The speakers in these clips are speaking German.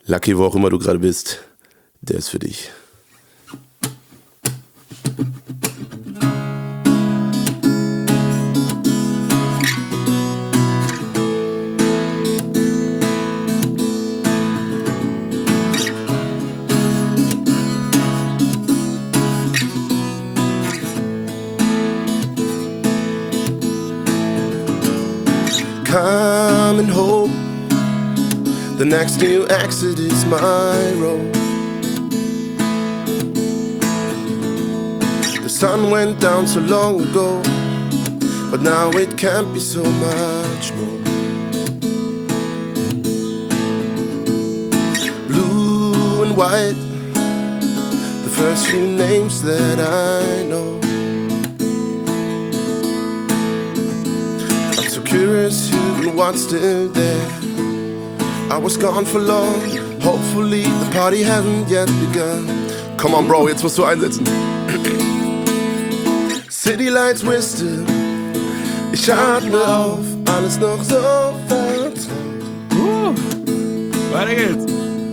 Lucky, wo auch immer du gerade bist, der ist für dich. Coming home, the next new exit is my road. The sun went down so long ago, but now it can't be so much more. Blue and white, the first few names that I know. I'm so curious who and what's still there. I was gone for long, hopefully the party hasn't yet begun. Come on, Bro, jetzt musst du einsetzen. City Lights Whistle, ich atme auf, alles noch so vertraut. Weiter geht's.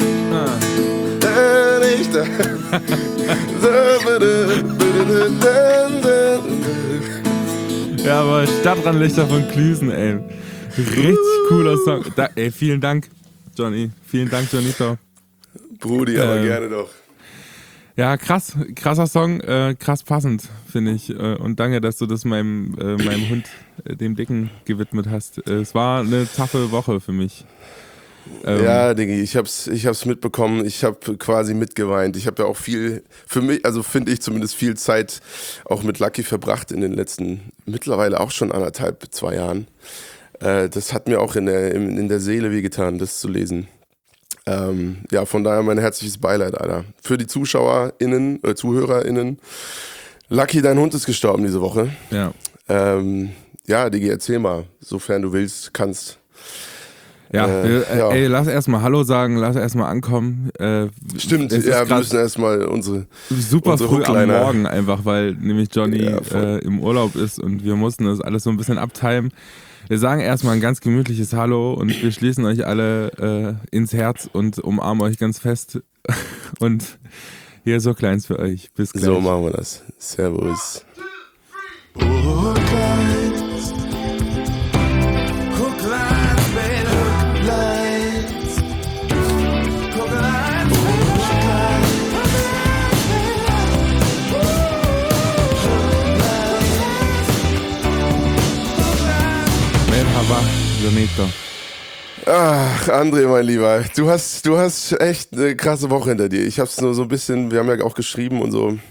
Ja, aber Stadtrandlichter von Klüsen, ey. Richtig cooler Song. Vielen Dank, Johnny. Vielen Dank, Johnito. Brudi, aber gerne doch. Ja, krasser Song, krass passend, finde ich. Und danke, dass du das meinem Hund, dem Dicken, gewidmet hast. Es war eine taffe Woche für mich. Ja, Diggi, ich hab's mitbekommen. Ich habe quasi mitgeweint. Ich habe ja auch viel, für mich, also finde ich zumindest viel Zeit auch mit Lucky verbracht in den letzten, mittlerweile auch schon 1,5, 2 Jahren. Das hat mir auch in der Seele wehgetan, das zu lesen. Ja, von daher mein herzliches Beileid, Alter. Für die ZuschauerInnen, ZuhörerInnen. Lucky, dein Hund ist gestorben diese Woche. Ja. Ja, Digi, erzähl mal, sofern du willst, kannst. Ja, ey, lass erstmal Hallo sagen, lass erstmal ankommen. Stimmt, ja, wir müssen erstmal unsere super unsere früh Hookliner. am Morgen einfach, weil nämlich Johnny Ja, im Urlaub ist und wir mussten das alles so ein bisschen abtimen. Wir sagen erstmal ein ganz gemütliches Hallo und wir schließen euch alle ins Herz und umarmen euch ganz fest. Und hier so kleins für euch. Bis gleich. So machen wir das. Servus. Merhaba, Jonito. Ach, André, mein Lieber, du hast echt eine krasse Woche hinter dir. Ich hab's nur so ein bisschen, wir haben ja auch geschrieben und so.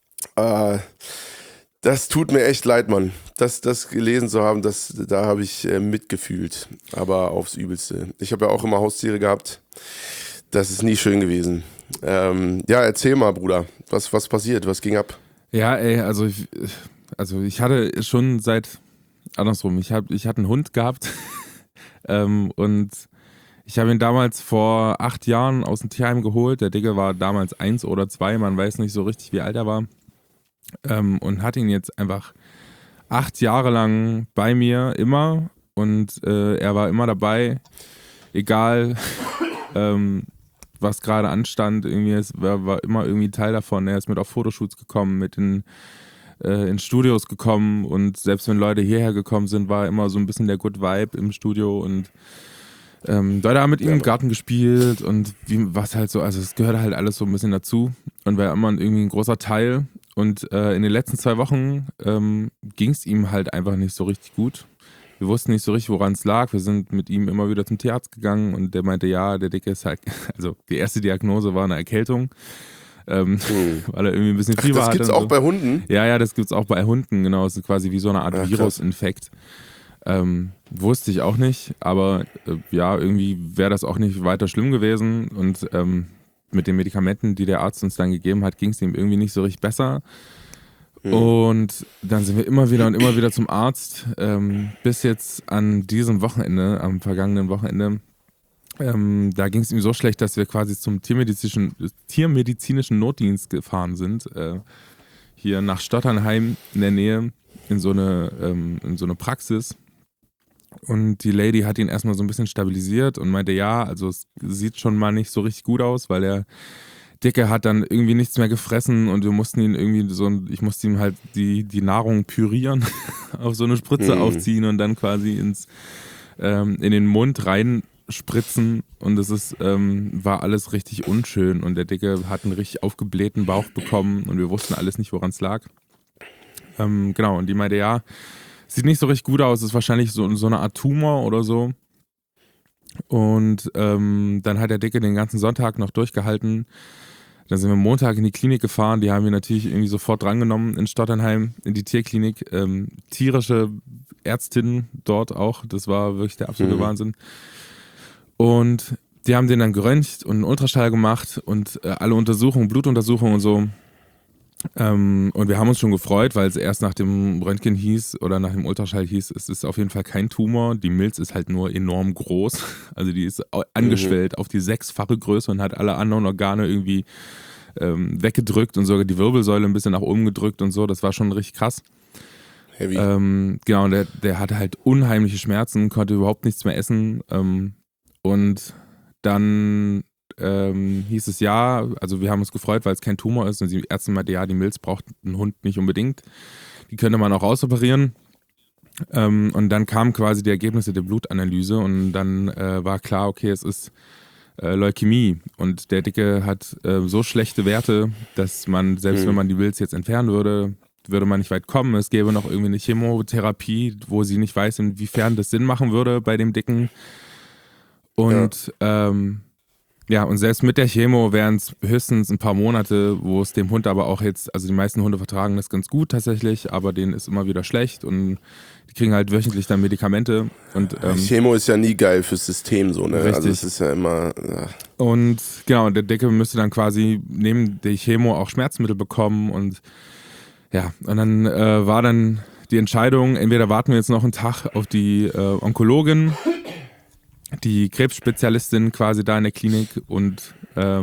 Das tut mir echt leid, Mann. Das gelesen zu haben, da habe ich mitgefühlt. Aber aufs Übelste. Ich habe ja auch immer Haustiere gehabt. Das ist nie schön gewesen. Ja, erzähl mal, Bruder. Was passiert? Was ging ab? Ja, ey, also ich hatte schon andersrum, ich hatte einen Hund gehabt und ich habe ihn damals vor 8 Jahren aus dem Tierheim geholt. Der Digga war damals 1 oder 2, man weiß nicht so richtig, wie alt er war. Und hat ihn jetzt einfach 8 Jahre lang bei mir immer und er war immer dabei, egal was gerade anstand, irgendwie war immer irgendwie Teil davon. Er ist mit auf Fotoshoots gekommen, mit in Studios gekommen und selbst wenn Leute hierher gekommen sind, war immer so ein bisschen der Good Vibe im Studio und Leute haben mit ihm im Garten gespielt und was halt so, also es gehört halt alles so ein bisschen dazu und war immer irgendwie ein großer Teil und in den letzten 2 Wochen ging es ihm halt einfach nicht so richtig gut. Wir wussten nicht so richtig, woran es lag. Wir sind mit ihm immer wieder zum Tierarzt gegangen und der meinte, ja, der Dicke ist halt, also die erste Diagnose war eine Erkältung. Weil er irgendwie ein bisschen Fieber hatte. Das gibt's auch bei Hunden? Ja, das gibt's auch bei Hunden, genau. Es ist quasi wie so eine Art Virusinfekt. Wusste ich auch nicht, aber ja, irgendwie wäre das auch nicht weiter schlimm gewesen und mit den Medikamenten, die der Arzt uns dann gegeben hat, ging es ihm irgendwie nicht so richtig besser. Und dann sind wir immer wieder zum Arzt, bis jetzt an diesem Wochenende, am vergangenen Wochenende. Da ging es ihm so schlecht, dass wir quasi zum tiermedizinischen Notdienst gefahren sind. Hier nach Stotternheim in der Nähe in so eine Praxis. Und die Lady hat ihn erstmal so ein bisschen stabilisiert und meinte, ja, also es sieht schon mal nicht so richtig gut aus, weil der Dicke hat dann irgendwie nichts mehr gefressen und wir mussten ihn irgendwie ich musste ihm halt die Nahrung pürieren, auf so eine Spritze aufziehen und dann quasi in den Mund reinspritzen und war alles richtig unschön und der Dicke hat einen richtig aufgeblähten Bauch bekommen und wir wussten alles nicht, woran es lag. Genau, und die meinte, ja, sieht nicht so richtig gut aus, ist wahrscheinlich so eine Art Tumor oder so. Und dann hat der Dicke den ganzen Sonntag noch durchgehalten. Dann sind wir Montag in die Klinik gefahren, die haben wir natürlich irgendwie sofort drangenommen in Stotternheim, in die Tierklinik. Tierische Ärztin dort auch, das war wirklich der absolute Wahnsinn. Und die haben den dann geröntgt und einen Ultraschall gemacht und alle Untersuchungen, Blutuntersuchungen und so. Und wir haben uns schon gefreut, weil es erst nach dem Röntgen hieß oder nach dem Ultraschall hieß, es ist auf jeden Fall kein Tumor. Die Milz ist halt nur enorm groß. Also die ist angeschwellt auf die 6-fache Größe und hat alle anderen Organe irgendwie weggedrückt und sogar die Wirbelsäule ein bisschen nach oben gedrückt und so. Das war schon richtig krass. Heavy. Genau, der hatte halt unheimliche Schmerzen, konnte überhaupt nichts mehr essen. Und dann hieß es ja, also wir haben uns gefreut, weil es kein Tumor ist und die Ärztin meinte, ja, die Milz braucht ein Hund nicht unbedingt. Die könnte man auch rausoperieren. Und dann kamen quasi die Ergebnisse der Blutanalyse und dann war klar, okay, es ist Leukämie und der Dicke hat so schlechte Werte, dass man, selbst wenn man die Milz jetzt entfernen würde man nicht weit kommen. Es gäbe noch irgendwie eine Chemotherapie, wo sie nicht weiß, inwiefern das Sinn machen würde bei dem Dicken. Und ja, und selbst mit der Chemo wären es höchstens ein paar Monate, wo es dem Hund aber auch jetzt, also die meisten Hunde vertragen das ganz gut tatsächlich, aber denen ist immer wieder schlecht und die kriegen halt wöchentlich dann Medikamente. Und Chemo ist ja nie geil fürs System, so, ne? Richtig. Also es ist ja immer. Ja. Und genau, der Dicke müsste dann quasi neben der Chemo auch Schmerzmittel bekommen und ja, und dann war dann die Entscheidung, entweder warten wir jetzt noch einen Tag auf die Onkologin, die Krebsspezialistin quasi da in der Klinik und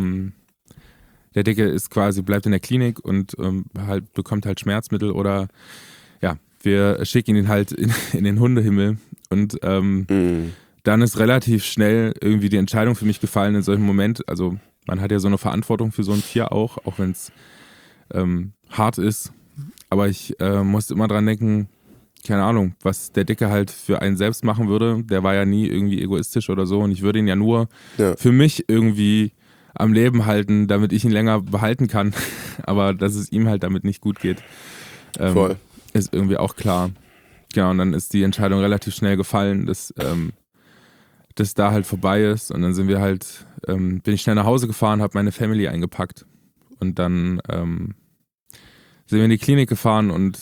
der Dicke bleibt in der Klinik und halt bekommt halt Schmerzmittel oder ja, wir schicken ihn halt in den Hundehimmel und dann ist relativ schnell irgendwie die Entscheidung für mich gefallen in solchen Moment. Also man hat ja so eine Verantwortung für so ein Tier auch wenn es hart ist. Aber ich musste immer dran denken, keine Ahnung, was der Dicke halt für einen selbst machen würde. Der war ja nie irgendwie egoistisch oder so und ich würde ihn ja nur für mich irgendwie am Leben halten, damit ich ihn länger behalten kann. Aber dass es ihm halt damit nicht gut geht, ist irgendwie auch klar. Genau, und dann ist die Entscheidung relativ schnell gefallen, dass das da halt vorbei ist und dann sind wir halt, bin ich schnell nach Hause gefahren, habe meine Family eingepackt und dann sind wir in die Klinik gefahren und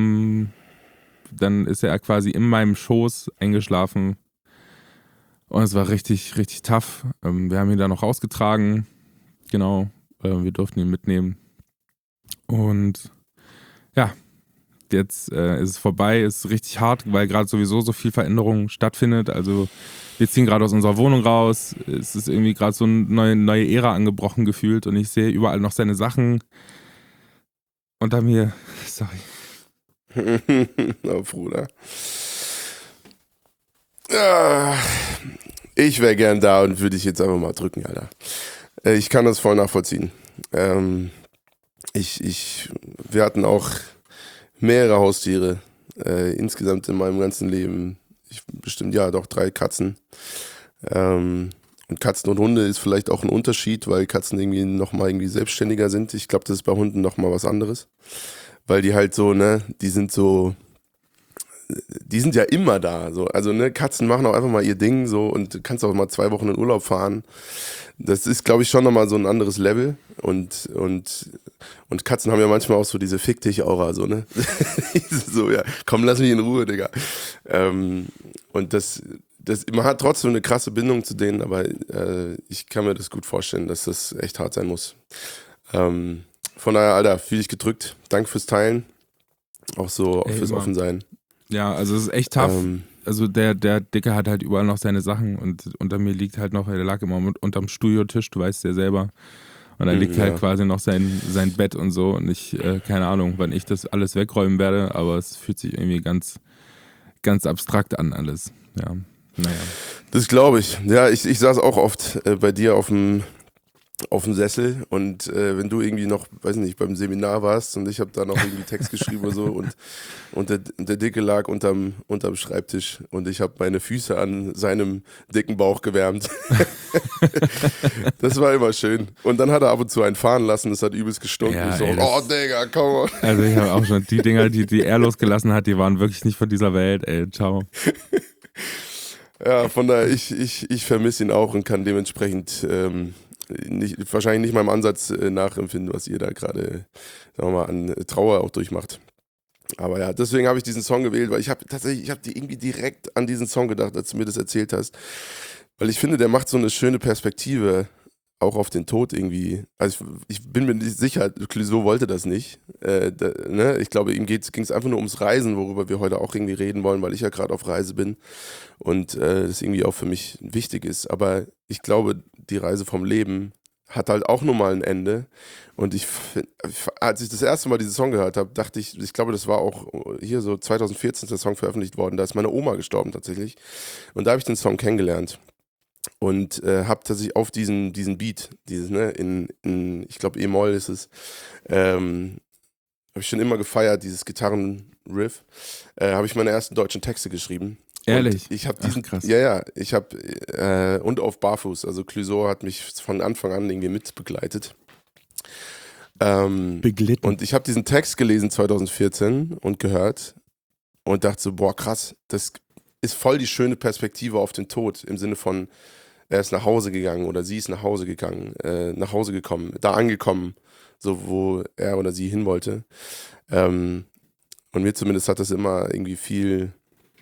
dann ist er quasi in meinem Schoß eingeschlafen und es war richtig, richtig tough. Wir haben ihn da noch rausgetragen, genau, wir durften ihn mitnehmen und ja, jetzt ist es vorbei, ist richtig hart, weil gerade sowieso so viel Veränderung stattfindet, also wir ziehen gerade aus unserer Wohnung raus, es ist irgendwie gerade so eine neue Ära angebrochen gefühlt und ich sehe überall noch seine Sachen unter mir, sorry. Oh, Bruder. Ja, ich wäre gern da und würde dich jetzt einfach mal drücken, Alter. Ich kann das voll nachvollziehen. Wir hatten auch mehrere Haustiere insgesamt in meinem ganzen Leben. Bestimmt, ja, doch 3 Katzen. Und Katzen und Hunde ist vielleicht auch ein Unterschied, weil Katzen irgendwie nochmal irgendwie selbstständiger sind. Ich glaube, das ist bei Hunden nochmal was anderes. Weil die halt so, ne, die sind ja immer da. So. Also, ne, Katzen machen auch einfach mal ihr Ding so und du kannst auch mal 2 Wochen in Urlaub fahren. Das ist, glaube ich, schon nochmal so ein anderes Level. Und Katzen haben ja manchmal auch so diese Fick dich Aura, so, ne? So, ja, komm, lass mich in Ruhe, Digga. Und man hat trotzdem eine krasse Bindung zu denen, aber ich kann mir das gut vorstellen, dass das echt hart sein muss. Von daher, Alter, fühl dich gedrückt. Danke fürs Teilen. Auch so fürs Offensein. Ja, also es ist echt tough. Also der Dicke hat halt überall noch seine Sachen und unter mir liegt halt noch, der lag immer unterm Studiotisch, du weißt ja selber. Und da liegt halt quasi noch sein Bett und so und ich, keine Ahnung, wann ich das alles wegräumen werde, aber es fühlt sich irgendwie ganz, ganz abstrakt an alles. Ja, naja. Das glaube ich. Ja, ich saß auch oft bei dir auf dem Sessel und wenn du irgendwie noch, weiß nicht, beim Seminar warst und ich habe da noch irgendwie Text geschrieben oder so und der Dicke lag unterm Schreibtisch und ich habe meine Füße an seinem dicken Bauch gewärmt. Das war immer schön. Und dann hat er ab und zu einen fahren lassen, das hat übelst gestunken. Ja, so, ey, oh Digga, komm on. Also ich habe auch schon die Dinger, die er losgelassen hat, die waren wirklich nicht von dieser Welt, ey, ciao. Ja, von daher, ich vermisse ihn auch und kann dementsprechend wahrscheinlich nicht mal im Ansatz nachempfinden, was ihr da gerade, sagen wir mal, an Trauer auch durchmacht. Aber ja, deswegen habe ich diesen Song gewählt, weil ich habe irgendwie direkt an diesen Song gedacht, als du mir das erzählt hast. Weil ich finde, der macht so eine schöne Perspektive auch auf den Tod irgendwie. Also ich bin mir nicht sicher, Clouseau wollte das nicht. Ich glaube, ihm ging es einfach nur ums Reisen, worüber wir heute auch irgendwie reden wollen, weil ich ja gerade auf Reise bin und das irgendwie auch für mich wichtig ist. Aber ich glaube, die Reise vom Leben hat halt auch nochmal ein Ende. Und als ich das erste Mal diesen Song gehört habe, dachte ich glaube, das war auch hier so 2014 ist der Song veröffentlicht worden. Da ist meine Oma gestorben tatsächlich. Und da habe ich den Song kennengelernt. Und habe tatsächlich auf diesen Beat, dieses, ne, ich glaube E-Moll ist es, habe ich schon immer gefeiert, dieses Gitarrenriff, habe ich meine ersten deutschen Texte geschrieben. Ehrlich? Und ich habe diesen, krass. ja, ich habe, und auf Barfuß, also Clouseau hat mich von Anfang an irgendwie mitbegleitet. Beglitten. Und ich habe diesen Text gelesen 2014 und gehört und dachte so, boah krass, das ist voll die schöne Perspektive auf den Tod, im Sinne von, er ist nach Hause gegangen oder sie ist nach Hause gegangen, nach Hause gekommen, da angekommen, so wo er oder sie hin wollte. Und mir zumindest hat das immer irgendwie viel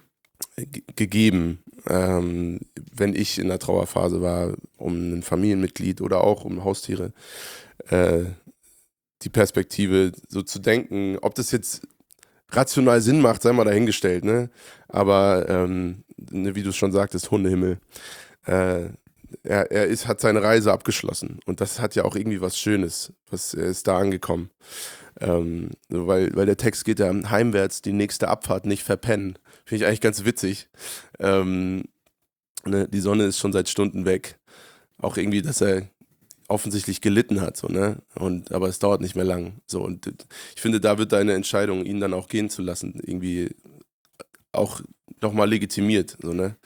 gegeben, wenn ich in der Trauerphase war, um ein Familienmitglied oder auch um Haustiere, die Perspektive so zu denken, ob das jetzt rational Sinn macht, sei mal dahingestellt, ne? Aber wie du es schon sagtest, Hundehimmel. Er hat seine Reise abgeschlossen und das hat ja auch irgendwie was Schönes, er ist da angekommen. Weil der Text geht ja heimwärts, die nächste Abfahrt nicht verpennen. Finde ich eigentlich ganz witzig. Die Sonne ist schon seit Stunden weg. Auch irgendwie, dass er offensichtlich gelitten hat, so, ne? Aber es dauert nicht mehr lang. So, und ich finde, da wird deine Entscheidung, ihn dann auch gehen zu lassen, irgendwie auch nochmal legitimiert. So, ne?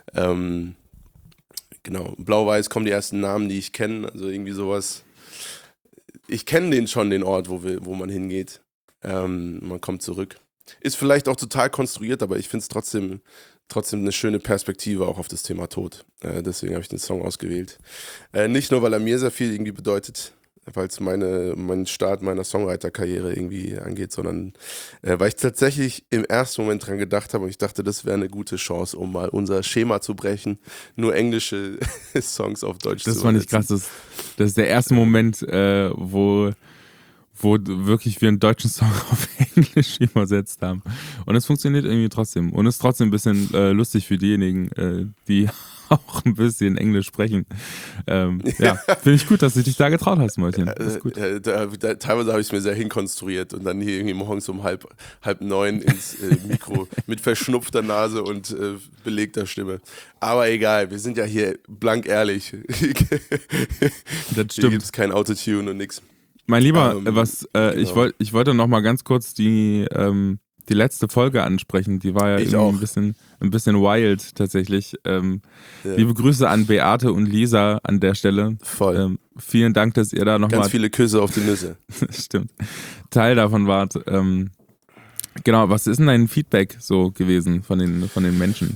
Genau. Blau-Weiß kommen die ersten Namen, die ich kenne, also irgendwie sowas. Ich kenne den Ort, wo man hingeht. Man kommt zurück. Ist vielleicht auch total konstruiert, aber ich finde es trotzdem eine schöne Perspektive auch auf das Thema Tod. Deswegen habe ich den Song ausgewählt. Nicht nur, weil er mir sehr viel irgendwie bedeutet, weil es meinen Start meiner Songwriter-Karriere irgendwie angeht, sondern weil ich tatsächlich im ersten Moment dran gedacht habe und ich dachte, das wäre eine gute Chance, um mal unser Schema zu brechen, nur englische Songs auf Deutsch zu übersetzen. Das fand ich krass. Das ist der erste Moment, wo wirklich wir einen deutschen Song auf Englisch übersetzt haben. Und es funktioniert irgendwie trotzdem. Und es ist trotzdem ein bisschen lustig für diejenigen, die auch ein bisschen Englisch sprechen. Ja, finde ich gut, dass du dich da getraut hast, Mäuschen. Das ist gut. Teilweise habe ich es mir sehr hinkonstruiert und dann hier irgendwie morgens um halb 9 ins Mikro mit verschnupfter Nase und belegter Stimme. Aber egal, wir sind ja hier blank ehrlich. Das stimmt. Hier gibt es kein Autotune und nix. Mein Lieber, genau. Ich wollte noch mal ganz kurz die letzte Folge ansprechen. Die war ja irgendwie ein bisschen wild tatsächlich. Ja. Liebe Grüße an Beate und Lisa an der Stelle. Voll. Vielen Dank, dass ihr da noch ganz viele Küsse auf die Nüsse. Stimmt. Teil davon wart. Genau, was ist denn dein Feedback so gewesen von den Menschen?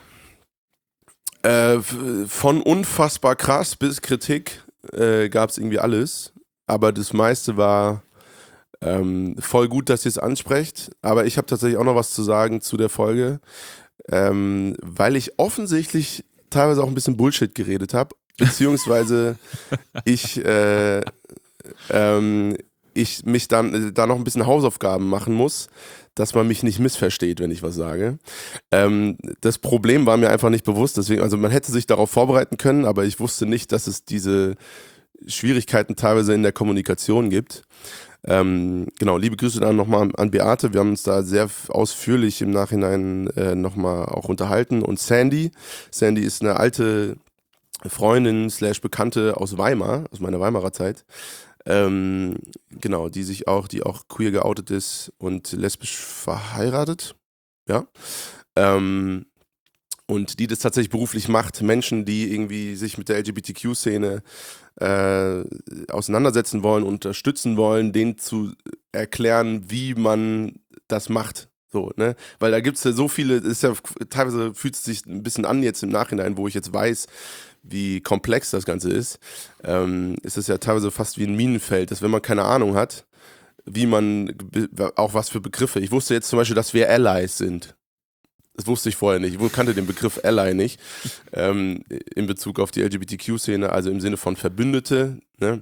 Von unfassbar krass bis Kritik gab es irgendwie alles. Aber das meiste war voll gut, dass ihr es ansprecht. Aber ich habe tatsächlich auch noch was zu sagen zu der Folge, weil ich offensichtlich teilweise auch ein bisschen Bullshit geredet habe, beziehungsweise ich mich dann da noch ein bisschen Hausaufgaben machen muss, dass man mich nicht missversteht, wenn ich was sage. Das Problem war mir einfach nicht bewusst, deswegen, also man hätte sich darauf vorbereiten können, aber ich wusste nicht, dass es diese Schwierigkeiten teilweise in der Kommunikation gibt. Genau, liebe Grüße dann nochmal an Beate. Wir haben uns da sehr ausführlich im Nachhinein nochmal auch unterhalten. Und Sandy ist eine alte Freundin / Bekannte aus Weimar, aus meiner Weimarer Zeit. Genau, die auch queer geoutet ist und lesbisch verheiratet. Ja. Und die das tatsächlich beruflich macht, Menschen, die irgendwie sich mit der LGBTQ-Szene auseinandersetzen wollen, unterstützen wollen, denen zu erklären, wie man das macht. So, ne? Weil da gibt es ja so viele, teilweise fühlt es sich ein bisschen an jetzt im Nachhinein, wo ich jetzt weiß, wie komplex das Ganze ist. Es ist ja teilweise fast wie ein Minenfeld, dass wenn man keine Ahnung hat, wie man, auch was für Begriffe. Ich wusste jetzt zum Beispiel, dass wir Allies sind. Das wusste ich vorher nicht. Ich kannte den Begriff Ally nicht in Bezug auf die LGBTQ-Szene, also im Sinne von Verbündete. Ne?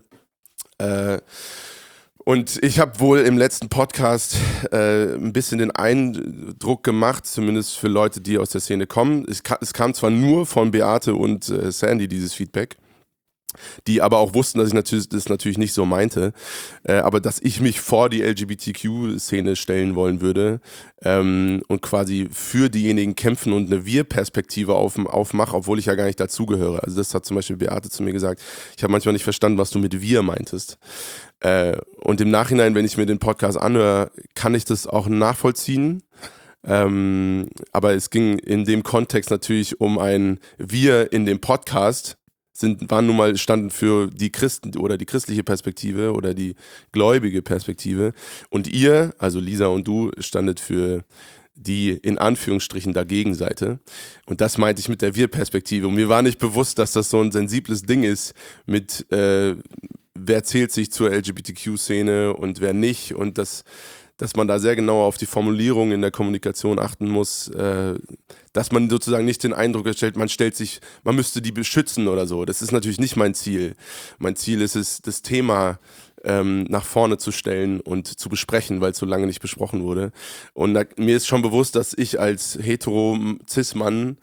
Und ich habe wohl im letzten Podcast ein bisschen den Eindruck gemacht, zumindest für Leute, die aus der Szene kommen. Es kam zwar nur von Beate und Sandy dieses Feedback, die aber auch wussten, dass ich das natürlich nicht so meinte, aber dass ich mich vor die LGBTQ-Szene stellen wollen würde und quasi für diejenigen kämpfen und eine Wir-Perspektive aufmache, obwohl ich ja gar nicht dazugehöre. Also das hat zum Beispiel Beate zu mir gesagt. Ich habe manchmal nicht verstanden, was du mit Wir meintest. Und im Nachhinein, wenn ich mir den Podcast anhöre, kann ich das auch nachvollziehen. Aber es ging in dem Kontext natürlich um ein Wir in dem Podcast, standen für die Christen oder die christliche Perspektive oder die gläubige Perspektive. Und ihr, also Lisa und du, standet für die in Anführungsstrichen Dagegenseite. Und das meinte ich mit der Wir-Perspektive. Und mir war nicht bewusst, dass das so ein sensibles Ding ist mit wer zählt sich zur LGBTQ-Szene und wer nicht. Und dass man da sehr genau auf die Formulierung in der Kommunikation achten muss, dass man sozusagen nicht den Eindruck erstellt, man müsste die beschützen oder so. Das ist natürlich nicht mein Ziel. Mein Ziel ist es, das Thema nach vorne zu stellen und zu besprechen, weil es so lange nicht besprochen wurde. Und mir ist schon bewusst, dass ich als hetero-cis-Mann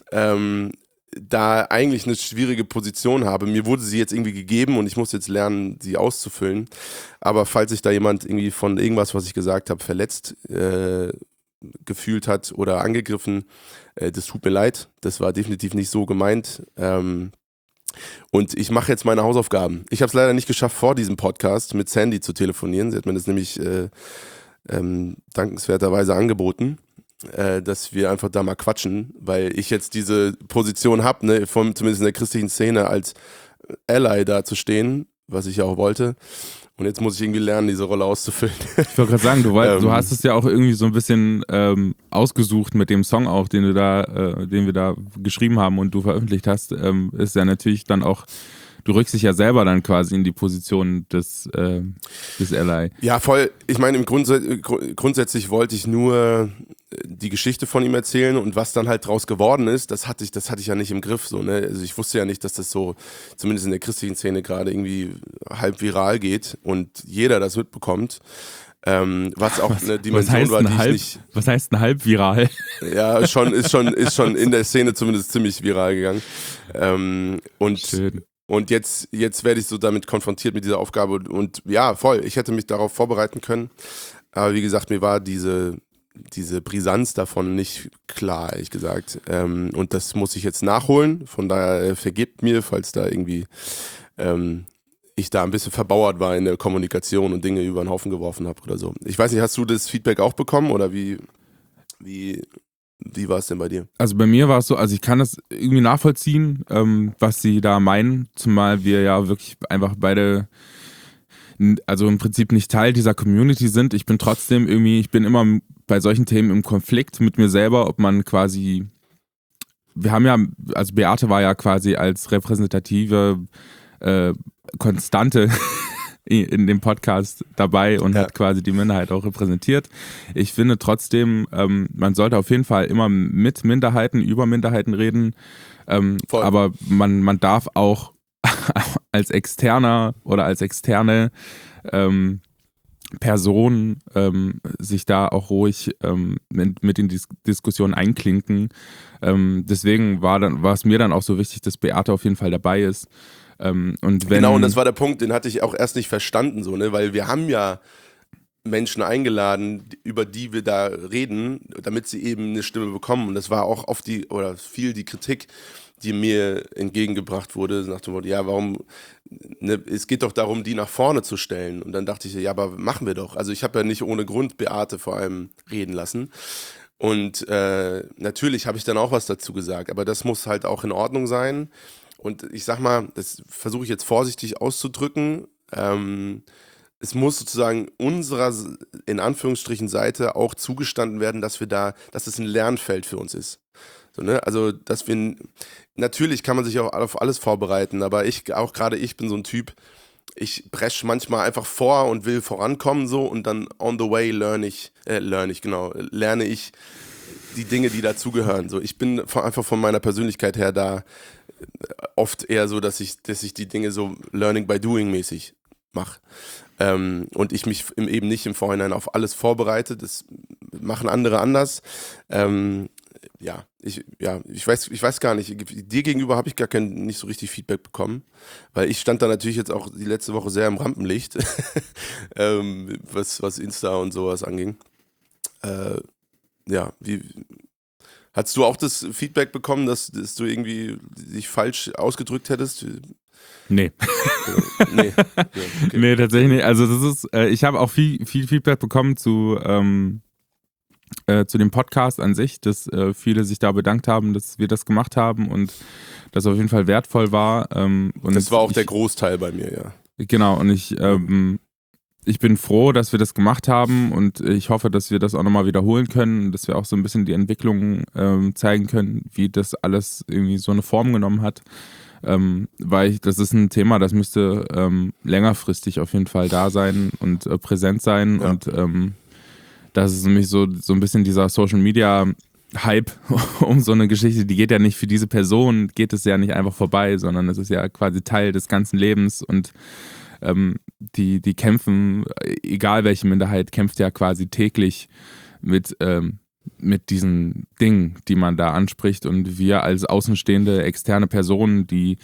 da eigentlich eine schwierige Position habe. Mir wurde sie jetzt irgendwie gegeben und ich muss jetzt lernen, sie auszufüllen. Aber falls sich da jemand irgendwie von irgendwas, was ich gesagt habe, verletzt gefühlt hat oder angegriffen, das tut mir leid. Das war definitiv nicht so gemeint. Und ich mache jetzt meine Hausaufgaben. Ich habe es leider nicht geschafft, vor diesem Podcast mit Sandy zu telefonieren. Sie hat mir das nämlich dankenswerterweise angeboten, dass wir einfach da mal quatschen, weil ich jetzt diese Position habe, ne, zumindest in der christlichen Szene als Ally dazustehen, was ich ja auch wollte. Und jetzt muss ich irgendwie lernen, diese Rolle auszufüllen. Ich wollte gerade sagen, du hast es ja auch irgendwie so ein bisschen ausgesucht mit dem Song auch, den wir da geschrieben haben und du veröffentlicht hast, ist ja natürlich dann auch, du rückst dich ja selber dann quasi in die Position des Ally. Ja, voll. Ich meine, grundsätzlich wollte ich nur die Geschichte von ihm erzählen und was dann halt draus geworden ist, das hatte ich ja nicht im Griff. So, ne? Also ich wusste ja nicht, dass das so, zumindest in der christlichen Szene gerade irgendwie halb viral geht und jeder das mitbekommt. Was auch eine Dimension war, die ich nicht... Was heißt ein halb viral? Ja, ist schon in der Szene zumindest ziemlich viral gegangen. Schön. Und jetzt werde ich so damit konfrontiert mit dieser Aufgabe und ja, voll, ich hätte mich darauf vorbereiten können, aber wie gesagt, mir war diese Brisanz davon nicht klar, ehrlich gesagt, und das muss ich jetzt nachholen, von daher vergebt mir, falls da irgendwie ich da ein bisschen verbauert war in der Kommunikation und Dinge über den Haufen geworfen habe oder so. Ich weiß nicht, hast du das Feedback auch bekommen oder wie war es denn bei dir? Also bei mir war es so, also ich kann das irgendwie nachvollziehen, was sie da meinen, zumal wir ja wirklich einfach beide, also im Prinzip nicht Teil dieser Community sind. Ich bin trotzdem irgendwie, ich bin immer bei solchen Themen im Konflikt mit mir selber, ob man quasi, wir haben ja, also Beate war ja quasi als repräsentative Konstante in dem Podcast dabei und hat quasi die Minderheit auch repräsentiert. Ich finde trotzdem, man sollte auf jeden Fall immer mit Minderheiten, über Minderheiten reden, aber man darf auch als Externer oder als externe Person sich da auch ruhig mit in die Diskussion einklinken. Deswegen war es mir dann auch so wichtig, dass Beate auf jeden Fall dabei ist. Und wenn, genau, und das war der Punkt, den hatte ich auch erst nicht verstanden, so, ne? Weil wir haben ja Menschen eingeladen, über die wir da reden, damit sie eben eine Stimme bekommen. Und das war auch oft viel die Kritik, die mir entgegengebracht wurde, nach dem Motto, ja, warum, ne, es geht doch darum, die nach vorne zu stellen. Und dann dachte ich, ja, aber machen wir doch. Also ich habe ja nicht ohne Grund Beate vor allem reden lassen. Und natürlich habe ich dann auch was dazu gesagt, aber das muss halt auch in Ordnung sein. Und ich sag mal, das versuche ich jetzt vorsichtig auszudrücken, es muss sozusagen unserer, in Anführungsstrichen, Seite auch zugestanden werden, dass es ein Lernfeld für uns ist. So, ne? Also, natürlich kann man sich auch auf alles vorbereiten, aber gerade ich bin so ein Typ, ich presche manchmal einfach vor und will vorankommen so und dann on the way lerne ich die Dinge, die dazugehören. So, ich bin einfach von meiner Persönlichkeit her da oft eher so, dass ich die Dinge so Learning by Doing mäßig mache. Und ich mich eben nicht im Vorhinein auf alles vorbereite. Das machen andere anders. Ich weiß gar nicht. Dir gegenüber habe ich nicht so richtig Feedback bekommen, weil ich stand da natürlich jetzt auch die letzte Woche sehr im Rampenlicht, was Insta und sowas anging. Hast du auch das Feedback bekommen, dass du irgendwie dich falsch ausgedrückt hättest? Nee. Nee. Ja, okay. Nee, tatsächlich nicht. Also das ist, ich habe auch viel Feedback bekommen zu dem Podcast an sich, dass viele sich da bedankt haben, dass wir das gemacht haben und das auf jeden Fall wertvoll war. Und das war auch der Großteil bei mir, ja. Genau, und ich bin froh, dass wir das gemacht haben und ich hoffe, dass wir das auch nochmal wiederholen können, dass wir auch so ein bisschen die Entwicklung zeigen können, wie das alles irgendwie so eine Form genommen hat. Weil das ist ein Thema, das müsste längerfristig auf jeden Fall da sein und präsent sein. Ja. Und das ist nämlich so ein bisschen dieser Social Media Hype um so eine Geschichte, die geht ja nicht für diese Person, geht es ja nicht einfach vorbei, sondern es ist ja quasi Teil des ganzen Lebens und die kämpfen, egal welche Minderheit, kämpft ja quasi täglich mit diesen Dingen, die man da anspricht und wir als außenstehende, externe Personen, die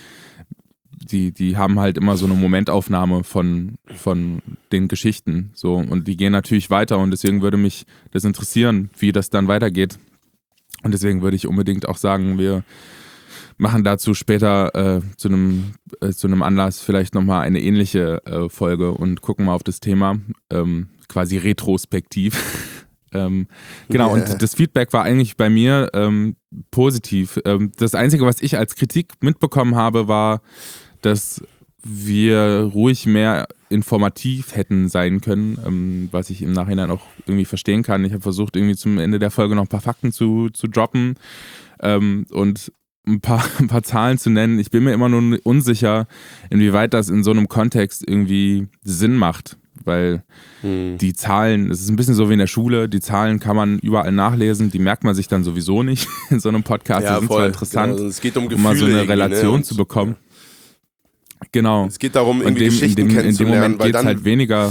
haben halt immer so eine Momentaufnahme von den Geschichten so und die gehen natürlich weiter und deswegen würde mich das interessieren, wie das dann weitergeht und deswegen würde ich unbedingt auch sagen, wir machen dazu später zu einem Anlass vielleicht nochmal eine ähnliche Folge und gucken mal auf das Thema, quasi retrospektiv. Genau, und das Feedback war eigentlich bei mir positiv. Das Einzige, was ich als Kritik mitbekommen habe, war, dass wir ruhig mehr informativ hätten sein können, was ich im Nachhinein auch irgendwie verstehen kann. Ich habe versucht, irgendwie zum Ende der Folge noch ein paar Fakten zu droppen und ein paar Zahlen zu nennen. Ich bin mir immer nur unsicher, inwieweit das in so einem Kontext irgendwie Sinn macht. Weil die Zahlen, es ist ein bisschen so wie in der Schule, die Zahlen kann man überall nachlesen, die merkt man sich dann sowieso nicht in so einem Podcast. Ja, die sind voll. zwar interessant, genau. Es geht um Gefühle, mal so eine Relation zu bekommen. Genau. Es geht darum, in Geschichten kennenzulernen. In dem Moment geht es halt weniger,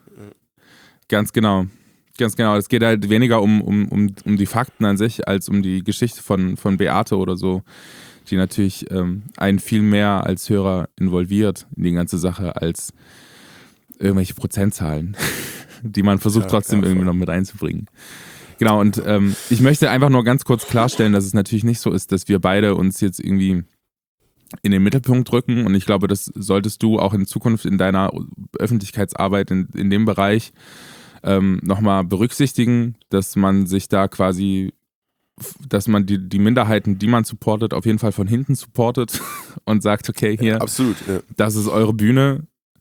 ganz genau. Es geht halt weniger um die Fakten an sich, als um die Geschichte von Beate oder so, die natürlich einen viel mehr als Hörer involviert in die ganze Sache, als irgendwelche Prozentzahlen, die man versucht trotzdem irgendwie noch mit einzubringen. Genau, und ich möchte einfach nur ganz kurz klarstellen, dass es natürlich nicht so ist, dass wir beide uns jetzt irgendwie in den Mittelpunkt rücken und ich glaube, das solltest du auch in Zukunft in deiner Öffentlichkeitsarbeit in dem Bereich nochmal berücksichtigen, dass man sich da quasi, dass man die Minderheiten, die man supportet, auf jeden Fall von hinten supportet und sagt, okay, hier, absolut, das ist eure Bühne,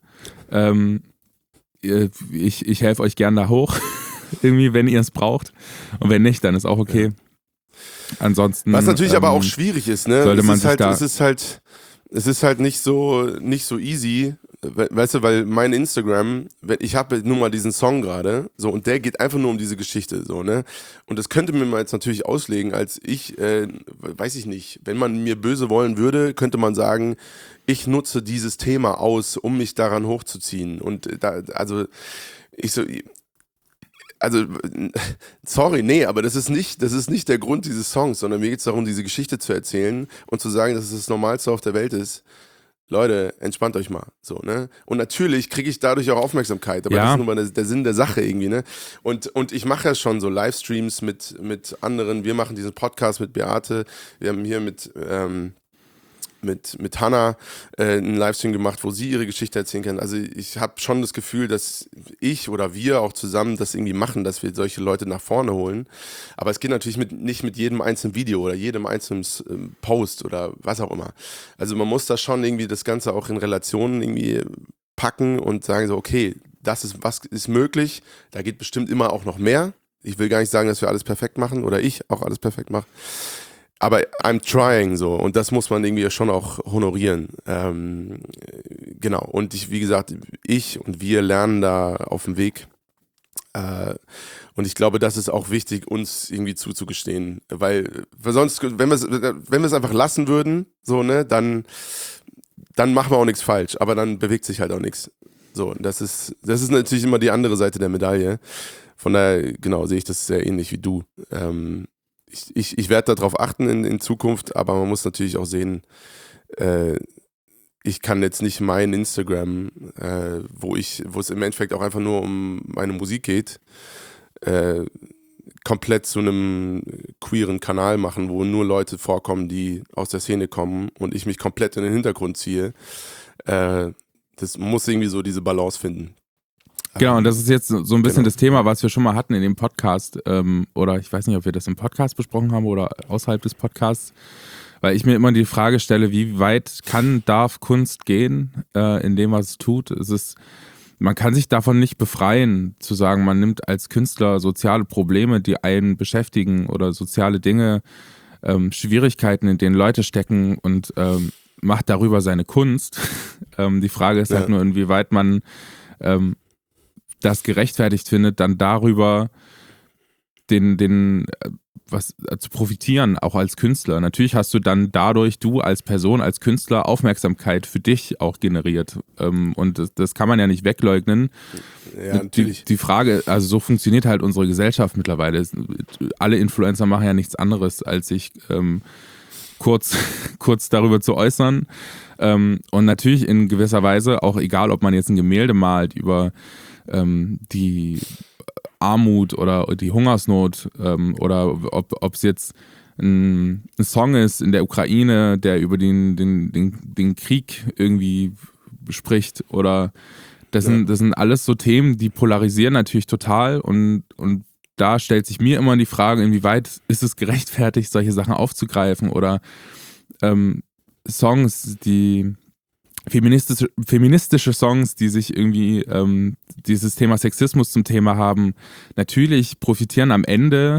ich helfe euch gern da hoch, irgendwie, wenn ihr es braucht. Und wenn nicht, dann ist auch okay. Ansonsten. Was natürlich aber auch schwierig ist, ne? Sollte man Es ist halt nicht so easy, weißt du, weil mein Instagram, ich habe nun mal diesen Song gerade, so, und der geht einfach nur um diese Geschichte, so, ne? Und das könnte mir mal jetzt natürlich auslegen, als ich, weiß ich nicht, wenn man mir böse wollen würde, könnte man sagen, ich nutze dieses Thema aus, um mich daran hochzuziehen. Und sorry, nee, aber das ist nicht der Grund dieses Songs, sondern mir geht es darum, diese Geschichte zu erzählen und zu sagen, dass es das Normalste auf der Welt ist, Leute, entspannt euch mal, so, ne? Und natürlich kriege ich dadurch auch Aufmerksamkeit, aber Ja. das ist nun mal der Sinn der Sache irgendwie, ne? Und ich mache ja schon so Livestreams mit anderen, wir machen diesen Podcast mit Beate, wir haben hier mit Hannah einen Livestream gemacht, wo sie ihre Geschichte erzählen kann. Also ich habe schon das Gefühl, dass ich oder wir auch zusammen das irgendwie machen, dass wir solche Leute nach vorne holen. Aber es geht natürlich nicht mit jedem einzelnen Video oder jedem einzelnen Post oder was auch immer. Also man muss da schon irgendwie das Ganze auch in Relationen irgendwie packen und sagen so, okay, was ist möglich, da geht bestimmt immer auch noch mehr. Ich will gar nicht sagen, dass wir alles perfekt machen oder ich auch alles perfekt mache. Aber I'm trying so und das muss man irgendwie schon auch honorieren. Genau, und wie gesagt, ich und wir lernen da auf dem Weg. Und ich glaube, das ist auch wichtig, uns irgendwie zuzugestehen. Weil sonst, wenn wir es einfach lassen würden, so, ne, dann machen wir auch nichts falsch, aber dann bewegt sich halt auch nichts. So, und das ist natürlich immer die andere Seite der Medaille. Von daher, genau, sehe ich das sehr ähnlich wie du. Ich werde darauf achten in Zukunft, aber man muss natürlich auch sehen, ich kann jetzt nicht mein Instagram, wo es im Endeffekt auch einfach nur um meine Musik geht, komplett zu einem queeren Kanal machen, wo nur Leute vorkommen, die aus der Szene kommen und ich mich komplett in den Hintergrund ziehe. Das muss irgendwie so diese Balance finden. Genau, und das ist jetzt so ein bisschen das Thema, was wir schon mal hatten in dem Podcast, oder ich weiß nicht, ob wir das im Podcast besprochen haben oder außerhalb des Podcasts, weil ich mir immer die Frage stelle, wie weit darf Kunst gehen in dem, was es tut. Man kann sich davon nicht befreien, zu sagen, man nimmt als Künstler soziale Probleme, die einen beschäftigen oder soziale Dinge, Schwierigkeiten, in denen Leute stecken und macht darüber seine Kunst. Die Frage ist halt nur, inwieweit man das gerechtfertigt findet, dann darüber was zu profitieren, auch als Künstler. Natürlich hast du dann dadurch, du als Person, als Künstler, Aufmerksamkeit für dich auch generiert. Und das kann man ja nicht wegleugnen. Ja, natürlich. Die Frage, also so funktioniert halt unsere Gesellschaft mittlerweile. Alle Influencer machen ja nichts anderes, als sich kurz darüber zu äußern. Und natürlich in gewisser Weise, auch egal, ob man jetzt ein Gemälde malt über die Armut oder die Hungersnot oder ob es jetzt ein Song ist in der Ukraine, der über den Krieg irgendwie spricht oder das sind alles so Themen, die polarisieren natürlich total und da stellt sich mir immer die Frage, inwieweit ist es gerechtfertigt, solche Sachen aufzugreifen oder Songs, die feministische Songs, die sich irgendwie dieses Thema Sexismus zum Thema haben, natürlich profitieren am Ende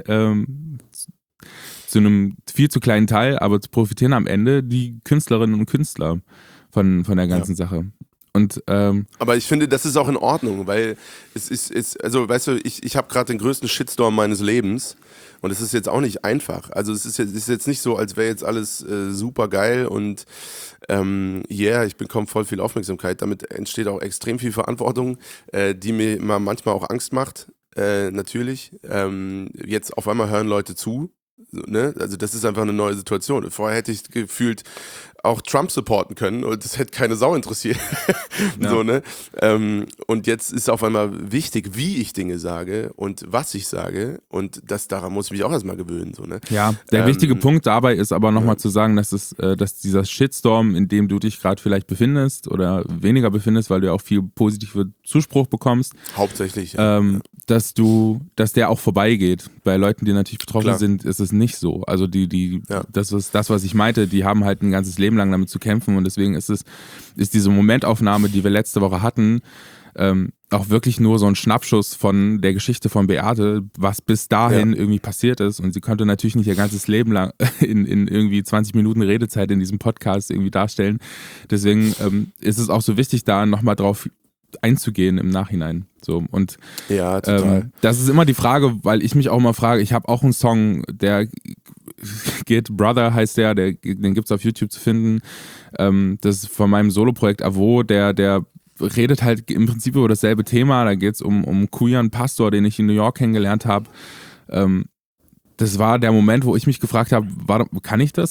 zu einem viel zu kleinen Teil, aber profitieren am Ende die Künstlerinnen und Künstler von der ganzen Sache. Und, aber ich finde, das ist auch in Ordnung, weil es ist also weißt du, ich habe gerade den größten Shitstorm meines Lebens und es ist jetzt auch nicht einfach. Also es ist jetzt nicht so, als wäre jetzt alles super geil und ich bekomme voll viel Aufmerksamkeit. Damit entsteht auch extrem viel Verantwortung, die mir manchmal auch Angst macht, natürlich. Jetzt auf einmal hören Leute zu. Ne? Also das ist einfach eine neue Situation. Vorher hätte ich gefühlt auch Trump supporten können und das hätte keine Sau interessiert. Ja. So, ne? Und jetzt ist auf einmal wichtig, wie ich Dinge sage und was ich sage und daran muss ich mich auch erstmal gewöhnen. So, ne? Ja, der wichtige Punkt dabei ist aber nochmal zu sagen, dass dieser Shitstorm, in dem du dich gerade vielleicht befindest oder weniger befindest, weil du ja auch viel positive Zuspruch bekommst, hauptsächlich, dass der auch vorbeigeht. Bei Leuten, die natürlich betroffen sind, ist es nicht so. Also das ist das, was ich meinte, die haben halt ein ganzes Leben lang damit zu kämpfen und deswegen ist diese Momentaufnahme, die wir letzte Woche hatten, auch wirklich nur so ein Schnappschuss von der Geschichte von Beate, was bis dahin irgendwie passiert ist und sie konnte natürlich nicht ihr ganzes Leben lang in irgendwie 20 Minuten Redezeit in diesem Podcast irgendwie darstellen. Deswegen ist es auch so wichtig, da nochmal drauf einzugehen im Nachhinein. So. Und ja, total. Das ist immer die Frage, weil ich mich auch mal frage, ich habe auch einen Song, der geht, Brother heißt den gibt es auf YouTube zu finden. Das ist von meinem Soloprojekt Avo, der redet halt im Prinzip über dasselbe Thema. Da geht es um queeren Pastor, den ich in New York kennengelernt habe. Das war der Moment, wo ich mich gefragt habe, kann ich das?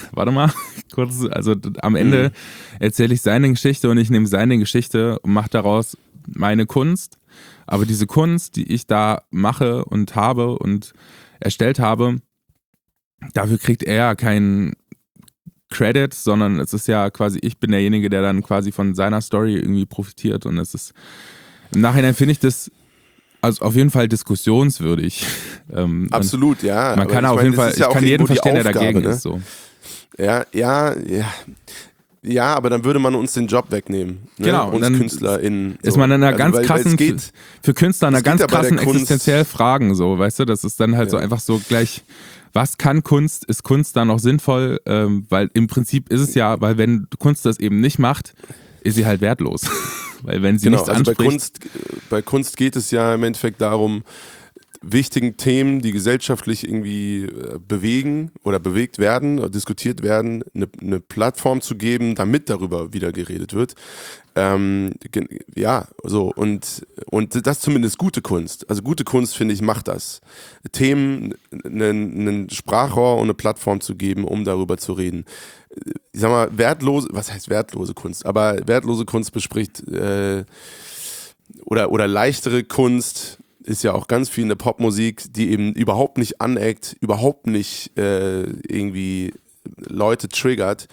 warte mal, kurz, also am Ende erzähle ich seine Geschichte und ich nehme seine Geschichte und mache daraus meine Kunst. Aber diese Kunst, die ich da mache und habe und erstellt habe, dafür kriegt er keinen Credit, sondern es ist ja quasi, ich bin derjenige, der dann quasi von seiner Story irgendwie profitiert und es ist, im Nachhinein finde ich das also auf jeden Fall diskussionswürdig. Absolut, ja. Man kann auf jeden Fall, ich kann jeden verstehen, der dagegen ist. So. Ja, aber dann würde man uns den Job wegnehmen. Ne? Genau. Uns KünstlerInnen. So. Ist man in einer ganz krassen, für Künstler in einer ganz krassen existenziell Fragen, so, weißt du, das ist dann halt so einfach so gleich, was kann Kunst, ist Kunst da noch sinnvoll? Weil im Prinzip ist es ja, weil wenn Kunst das eben nicht macht, ist sie halt wertlos. Weil wenn sie nichts anspricht. Bei Kunst geht es ja im Endeffekt darum, wichtigen Themen, die gesellschaftlich irgendwie bewegen oder bewegt werden oder diskutiert werden, eine Plattform zu geben, damit darüber wieder geredet wird. Ja, so und das ist zumindest gute Kunst. Also gute Kunst, finde ich, macht das. Themen, einen Sprachrohr und eine Plattform zu geben, um darüber zu reden. Ich sag mal, was heißt wertlose Kunst? Aber wertlose Kunst bespricht oder leichtere Kunst ist ja auch ganz viel in der Popmusik, die eben überhaupt nicht aneckt, überhaupt nicht irgendwie Leute triggert.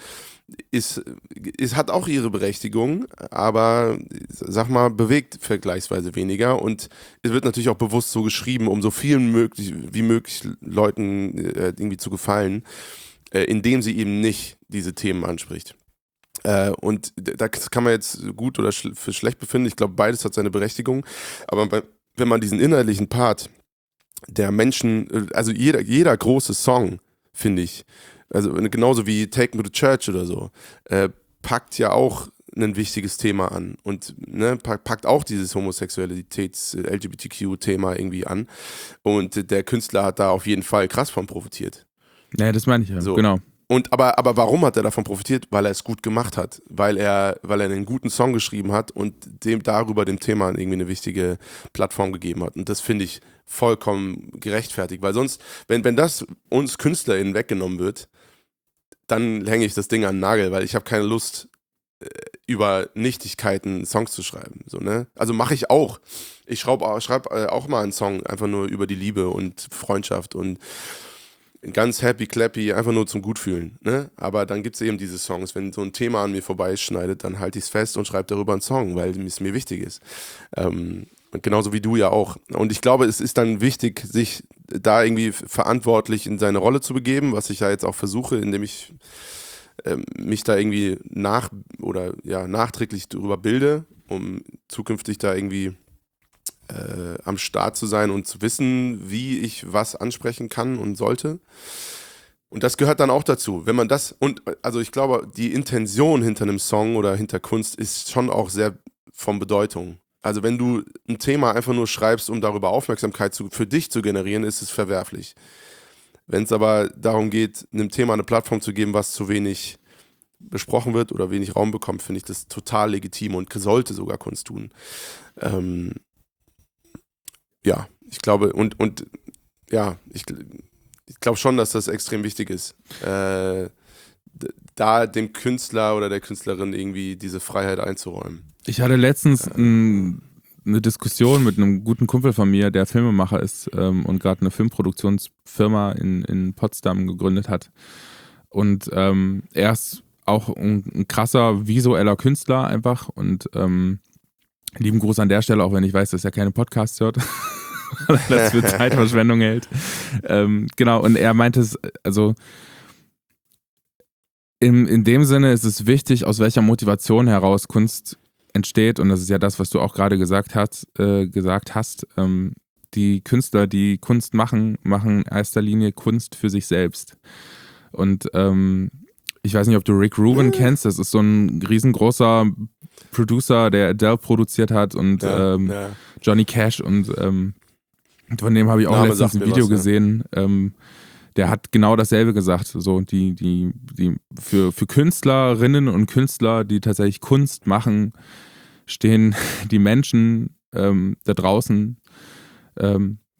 Hat auch ihre Berechtigung, aber sag mal, bewegt vergleichsweise weniger und es wird natürlich auch bewusst so geschrieben, um so vielen wie möglich Leuten irgendwie zu gefallen, indem sie eben nicht diese Themen anspricht. Und das kann man jetzt gut oder für schlecht befinden. Ich glaube, beides hat seine Berechtigung, aber wenn man diesen inhaltlichen Part der Menschen, also jeder große Song, finde ich, also genauso wie Take Me to Church oder so, packt ja auch ein wichtiges Thema an und ne, packt auch dieses Homosexualitäts-LGBTQ-Thema irgendwie an und der Künstler hat da auf jeden Fall krass von profitiert. Ja, das meine ich ja, so. Genau. Aber warum hat er davon profitiert? Weil er es gut gemacht hat, weil er einen guten Song geschrieben hat und darüber dem Thema irgendwie eine wichtige Plattform gegeben hat. Und das finde ich vollkommen gerechtfertigt, weil sonst, wenn das uns KünstlerInnen weggenommen wird, dann hänge ich das Ding an den Nagel, weil ich habe keine Lust, über Nichtigkeiten Songs zu schreiben. So, ne? Also mache ich auch. Ich schreibe auch mal einen Song einfach nur über die Liebe und Freundschaft und ganz happy, clappy, einfach nur zum Gutfühlen. Ne? Aber dann gibt es eben diese Songs, wenn so ein Thema an mir vorbeischneidet, dann halte ich es fest und schreibe darüber einen Song, weil es mir wichtig ist. Genauso wie du ja auch. Und ich glaube, es ist dann wichtig, sich da irgendwie verantwortlich in seine Rolle zu begeben, was ich ja jetzt auch versuche, indem ich mich da irgendwie nachträglich darüber bilde, um zukünftig da irgendwie am Start zu sein und zu wissen, wie ich was ansprechen kann und sollte. Und das gehört dann auch dazu. Wenn man also ich glaube, die Intention hinter einem Song oder hinter Kunst ist schon auch sehr von Bedeutung. Also wenn du ein Thema einfach nur schreibst, um darüber Aufmerksamkeit für dich zu generieren, ist es verwerflich. Wenn es aber darum geht, einem Thema eine Plattform zu geben, was zu wenig besprochen wird oder wenig Raum bekommt, finde ich das total legitim und sollte sogar Kunst tun. Ja, ich glaube, ich glaube schon, dass das extrem wichtig ist, da dem Künstler oder der Künstlerin irgendwie diese Freiheit einzuräumen. Ich hatte letztens eine Diskussion mit einem guten Kumpel von mir, der Filmemacher ist und gerade eine Filmproduktionsfirma in Potsdam gegründet hat. Und er ist auch ein krasser visueller Künstler einfach und lieben Gruß an der Stelle, auch wenn ich weiß, dass er keine Podcasts hört, weil er das für Zeitverschwendung hält. Genau, und er meinte es, also in dem Sinne ist es wichtig, aus welcher Motivation heraus Kunst entsteht, und das ist ja das, was du auch gerade gesagt hast. Die Künstler, die Kunst machen in erster Linie Kunst für sich selbst. Und ich weiß nicht, ob du Rick Rubin kennst, das ist so ein riesengroßer Producer, der Adele produziert hat und Johnny Cash und von dem habe ich auch letztens ein Video gesehen. Der hat genau dasselbe gesagt. So, die für Künstlerinnen und Künstler, die tatsächlich Kunst machen, stehen die Menschen da draußen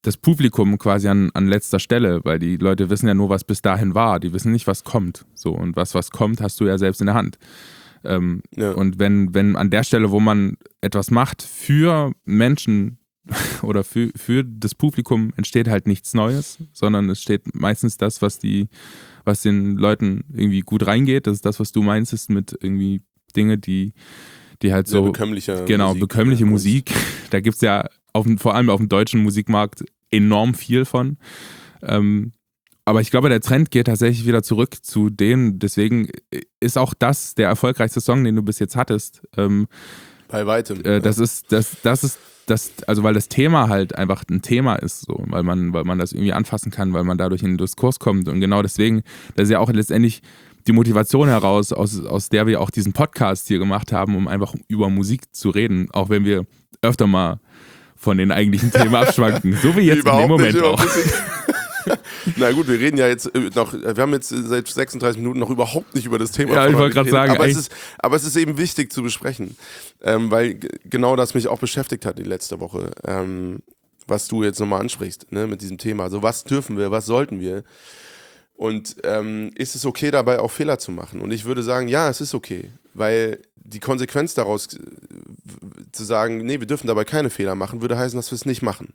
das Publikum quasi an letzter Stelle, weil die Leute wissen ja nur, was bis dahin war. Die wissen nicht, was kommt. So, und was kommt, hast du ja selbst in der Hand. Und wenn an der Stelle, wo man etwas macht für Menschen oder für das Publikum, entsteht halt nichts Neues, sondern es steht meistens das, was den Leuten irgendwie gut reingeht. Das ist das, was du meinst, ist mit irgendwie Dinge, die halt so bekömmliche Musik. Da gibt es ja vor allem auf dem deutschen Musikmarkt enorm viel von. Aber ich glaube, der Trend geht tatsächlich wieder zurück zu dem. Deswegen ist auch das der erfolgreichste Song, den du bis jetzt hattest. Bei weitem. Das ist, also weil das Thema halt einfach ein Thema ist, so, weil man das irgendwie anfassen kann, weil man dadurch in den Diskurs kommt. Und genau deswegen, das ist ja auch letztendlich die Motivation heraus, aus der wir auch diesen Podcast hier gemacht haben, um einfach über Musik zu reden, auch wenn wir öfter mal von den eigentlichen Themen abschwanken. So wie jetzt in dem Moment auch. Na gut, wir reden ja jetzt noch, wir haben jetzt seit 36 Minuten noch überhaupt nicht über das Thema Ja, ich wollte gerade sagen. Aber es ist eben wichtig zu besprechen, weil genau das mich auch beschäftigt hat die letzte Woche, was du jetzt nochmal ansprichst, ne, mit diesem Thema. Also was dürfen wir, was sollten wir? Und ist es okay, dabei auch Fehler zu machen? Und ich würde sagen, ja, es ist okay, weil die Konsequenz daraus zu sagen, nee, wir dürfen dabei keine Fehler machen, würde heißen, dass wir es nicht machen.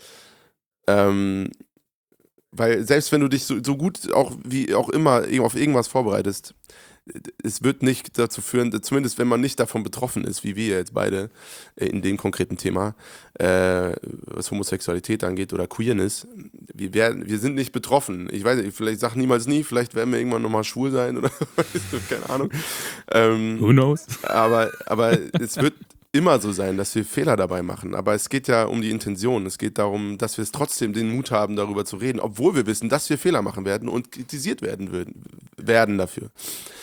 Weil selbst wenn du dich so gut auch wie auch immer auf irgendwas vorbereitest, es wird nicht dazu führen, zumindest wenn man nicht davon betroffen ist, wie wir jetzt beide in dem konkreten Thema, was Homosexualität angeht oder Queerness, wir sind nicht betroffen. Ich weiß nicht, vielleicht sag niemals nie, vielleicht werden wir irgendwann nochmal schwul sein oder keine Ahnung. Who knows? Aber es wird immer so sein, dass wir Fehler dabei machen. Aber es geht ja um die Intention. Es geht darum, dass wir es trotzdem den Mut haben, darüber zu reden, obwohl wir wissen, dass wir Fehler machen werden und kritisiert werden dafür.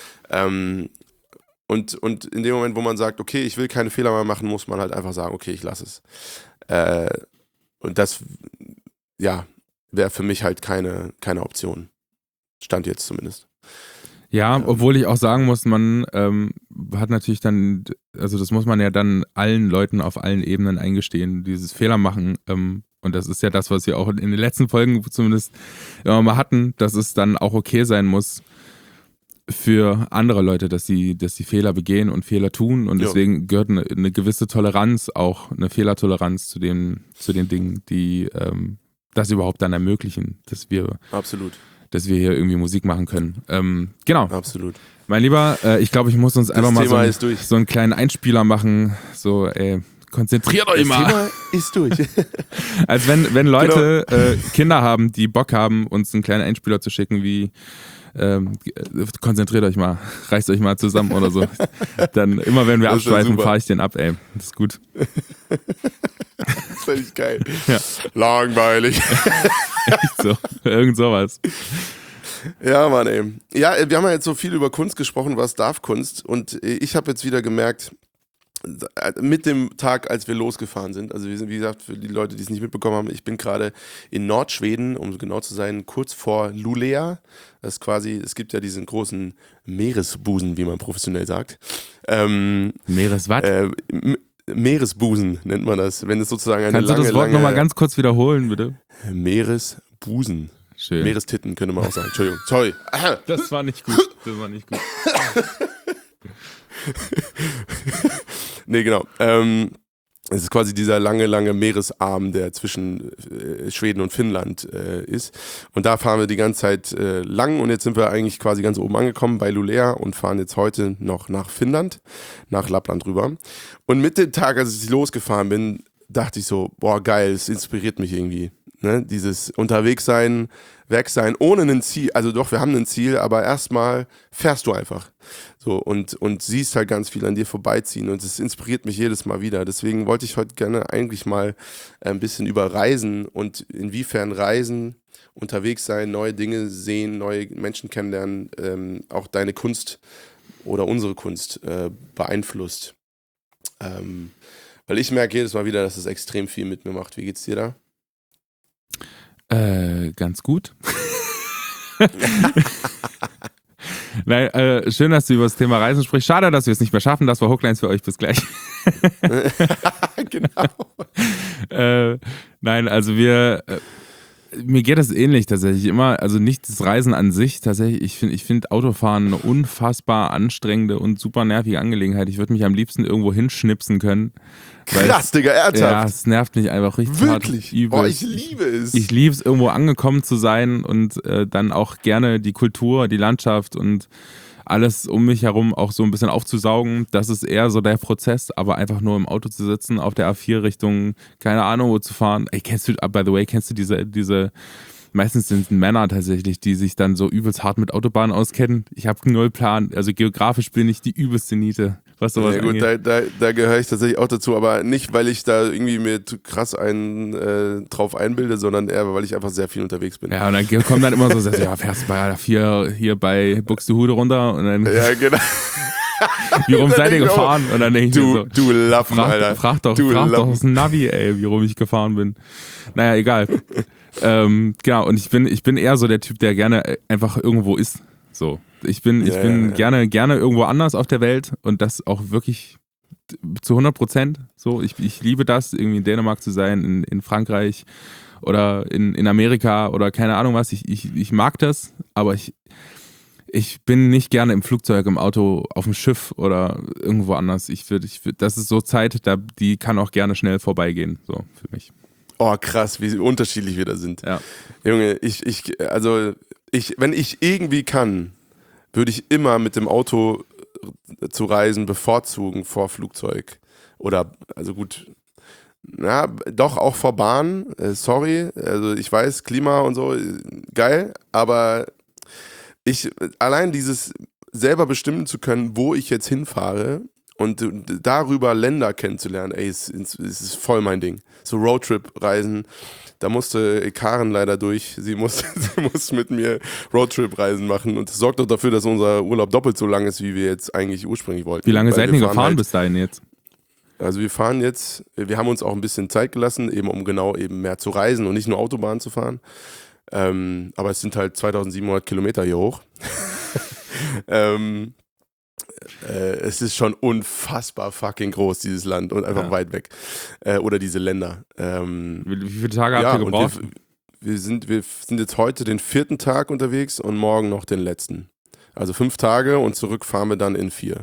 Und in dem Moment, wo man sagt, okay, ich will keine Fehler mehr machen, muss man halt einfach sagen, okay, ich lasse es. Und das, ja, wäre für mich halt keine Option. Stand jetzt zumindest. Ja, obwohl ich auch sagen muss, man hat natürlich dann, also das muss man ja dann allen Leuten auf allen Ebenen eingestehen, dieses Fehler machen. Und das ist ja das, was wir auch in den letzten Folgen zumindest immer mal hatten, dass es dann auch okay sein muss für andere Leute, dass sie Fehler begehen und Fehler tun. Und deswegen gehört eine gewisse Toleranz, auch eine Fehlertoleranz zu den Dingen, die das überhaupt dann ermöglichen, dass wir hier irgendwie Musik machen können. Genau. Absolut. Mein Lieber, ich glaube, ich muss uns einfach mal so einen kleinen Einspieler machen. So, konzentriert euch mal. Das Thema ist durch. Als wenn Leute Kinder haben, die Bock haben, uns einen kleinen Einspieler zu schicken, wie konzentriert euch mal, reißt euch mal zusammen oder so. Dann immer wenn wir abschweifen, fahre ich den ab, ey. Das ist gut. Das finde ich geil. Ja. Langweilig. Echt so. Irgend sowas. Ja, Mann, ey. Ja, wir haben ja jetzt so viel über Kunst gesprochen, was darf Kunst? Und ich habe jetzt wieder gemerkt, mit dem Tag, als wir losgefahren sind, also wir sind, wie gesagt, für die Leute, die es nicht mitbekommen haben, ich bin gerade in Nordschweden, um genau zu sein, kurz vor Luleå. Das ist quasi, es gibt ja diesen großen Meeresbusen, wie man professionell sagt. Meereswatt? Meeresbusen nennt man das, wenn es sozusagen eine Kannst lange, du das Wort nochmal ganz kurz wiederholen, bitte? Meeresbusen. Schön. Meerestitten könnte man auch sagen. Entschuldigung, sorry. Das war nicht gut. Nee, genau. Es ist quasi dieser lange Meeresarm, der zwischen Schweden und Finnland ist. Und da fahren wir die ganze Zeit lang und jetzt sind wir eigentlich quasi ganz oben angekommen bei Luleå und fahren jetzt heute noch nach Finnland, nach Lappland rüber. Und mit dem Tag, als ich losgefahren bin, dachte ich so, boah geil, es inspiriert mich irgendwie. Ne? Dieses Unterwegssein, weg sein, ohne ein Ziel. Also doch, wir haben ein Ziel, aber erstmal fährst du einfach. So, und siehst halt ganz viel an dir vorbeiziehen und es inspiriert mich jedes Mal wieder. Deswegen wollte ich heute gerne eigentlich mal ein bisschen über Reisen und inwiefern Reisen, unterwegs sein, neue Dinge sehen, neue Menschen kennenlernen, auch deine Kunst oder unsere Kunst beeinflusst. Weil ich merke jedes Mal wieder, dass es extrem viel mit mir macht. Wie geht's dir da? Ganz gut. Nein, schön, dass du über das Thema Reisen sprichst. Schade, dass wir es nicht mehr schaffen. Das war Hooklines für euch. Bis gleich. Genau. Nein, also mir geht das ähnlich tatsächlich immer, also nicht das Reisen an sich tatsächlich, ich find Autofahren eine unfassbar anstrengende und super nervige Angelegenheit. Ich würde mich am liebsten irgendwo hinschnipsen können. Krass, Digga, ernsthaft? Ja, es nervt mich einfach richtig Wirklich? hart. Boah, ich liebe es. Ich liebe es, irgendwo angekommen zu sein und dann auch gerne die Kultur, die Landschaft und alles um mich herum auch so ein bisschen aufzusaugen. Das ist eher so der Prozess, aber einfach nur im Auto zu sitzen, auf der A4 Richtung, keine Ahnung wo zu fahren. Ey, by the way, kennst du diese, meistens sind es Männer tatsächlich, die sich dann so übelst hart mit Autobahnen auskennen. Ich habe null Plan, also geografisch bin ich die übelste Niete, was sowas angeht. Ja gut, da gehöre ich tatsächlich auch dazu, aber nicht, weil ich da irgendwie mir krass einen drauf einbilde, sondern eher, weil ich einfach sehr viel unterwegs bin. Ja, und dann kommen dann immer so, ja, fährst du bei A4 hier bei Buxtehude runter und dann... Ja, genau. Wie rum seid ihr gefahren? Und dann denke ich mir so, du Lappen, Alter. Frag doch das Navi, ey, wie rum ich gefahren bin. Naja, egal. Genau, und ich bin eher so der Typ, der gerne einfach irgendwo ist. So. Ich bin gerne irgendwo anders auf der Welt und das auch wirklich zu 100%. So, ich liebe das, irgendwie in Dänemark zu sein, in Frankreich oder in Amerika oder keine Ahnung was. Ich mag das, aber ich bin nicht gerne im Flugzeug, im Auto, auf dem Schiff oder irgendwo anders. Das ist so Zeit, die kann auch gerne schnell vorbeigehen, so für mich. Oh, krass, wie unterschiedlich wir da sind. Ja. Junge, wenn ich irgendwie kann, würde ich immer mit dem Auto zu reisen bevorzugen vor Flugzeug. Oder, also gut, na, doch auch vor Bahn, sorry, also ich weiß, Klima und so, geil, aber allein dieses selber bestimmen zu können, wo ich jetzt hinfahre und darüber Länder kennenzulernen, ey, es ist voll mein Ding. So Roadtrip-Reisen, da musste Karen leider durch. Sie muss mit mir Roadtrip-Reisen machen und das sorgt doch dafür, dass unser Urlaub doppelt so lang ist, wie wir jetzt eigentlich ursprünglich wollten. Wie lange seid ihr gefahren bis dahin jetzt? Also wir haben uns auch ein bisschen Zeit gelassen, eben eben mehr zu reisen und nicht nur Autobahn zu fahren. Aber es sind halt 2700 Kilometer hier hoch. Es ist schon unfassbar fucking groß, dieses Land, und einfach weit weg. Oder diese Länder. Wie viele Tage habt ihr gebraucht? Wir sind jetzt heute den 4. Tag unterwegs und morgen noch den letzten. Also 5 Tage und zurück fahren wir dann in 4.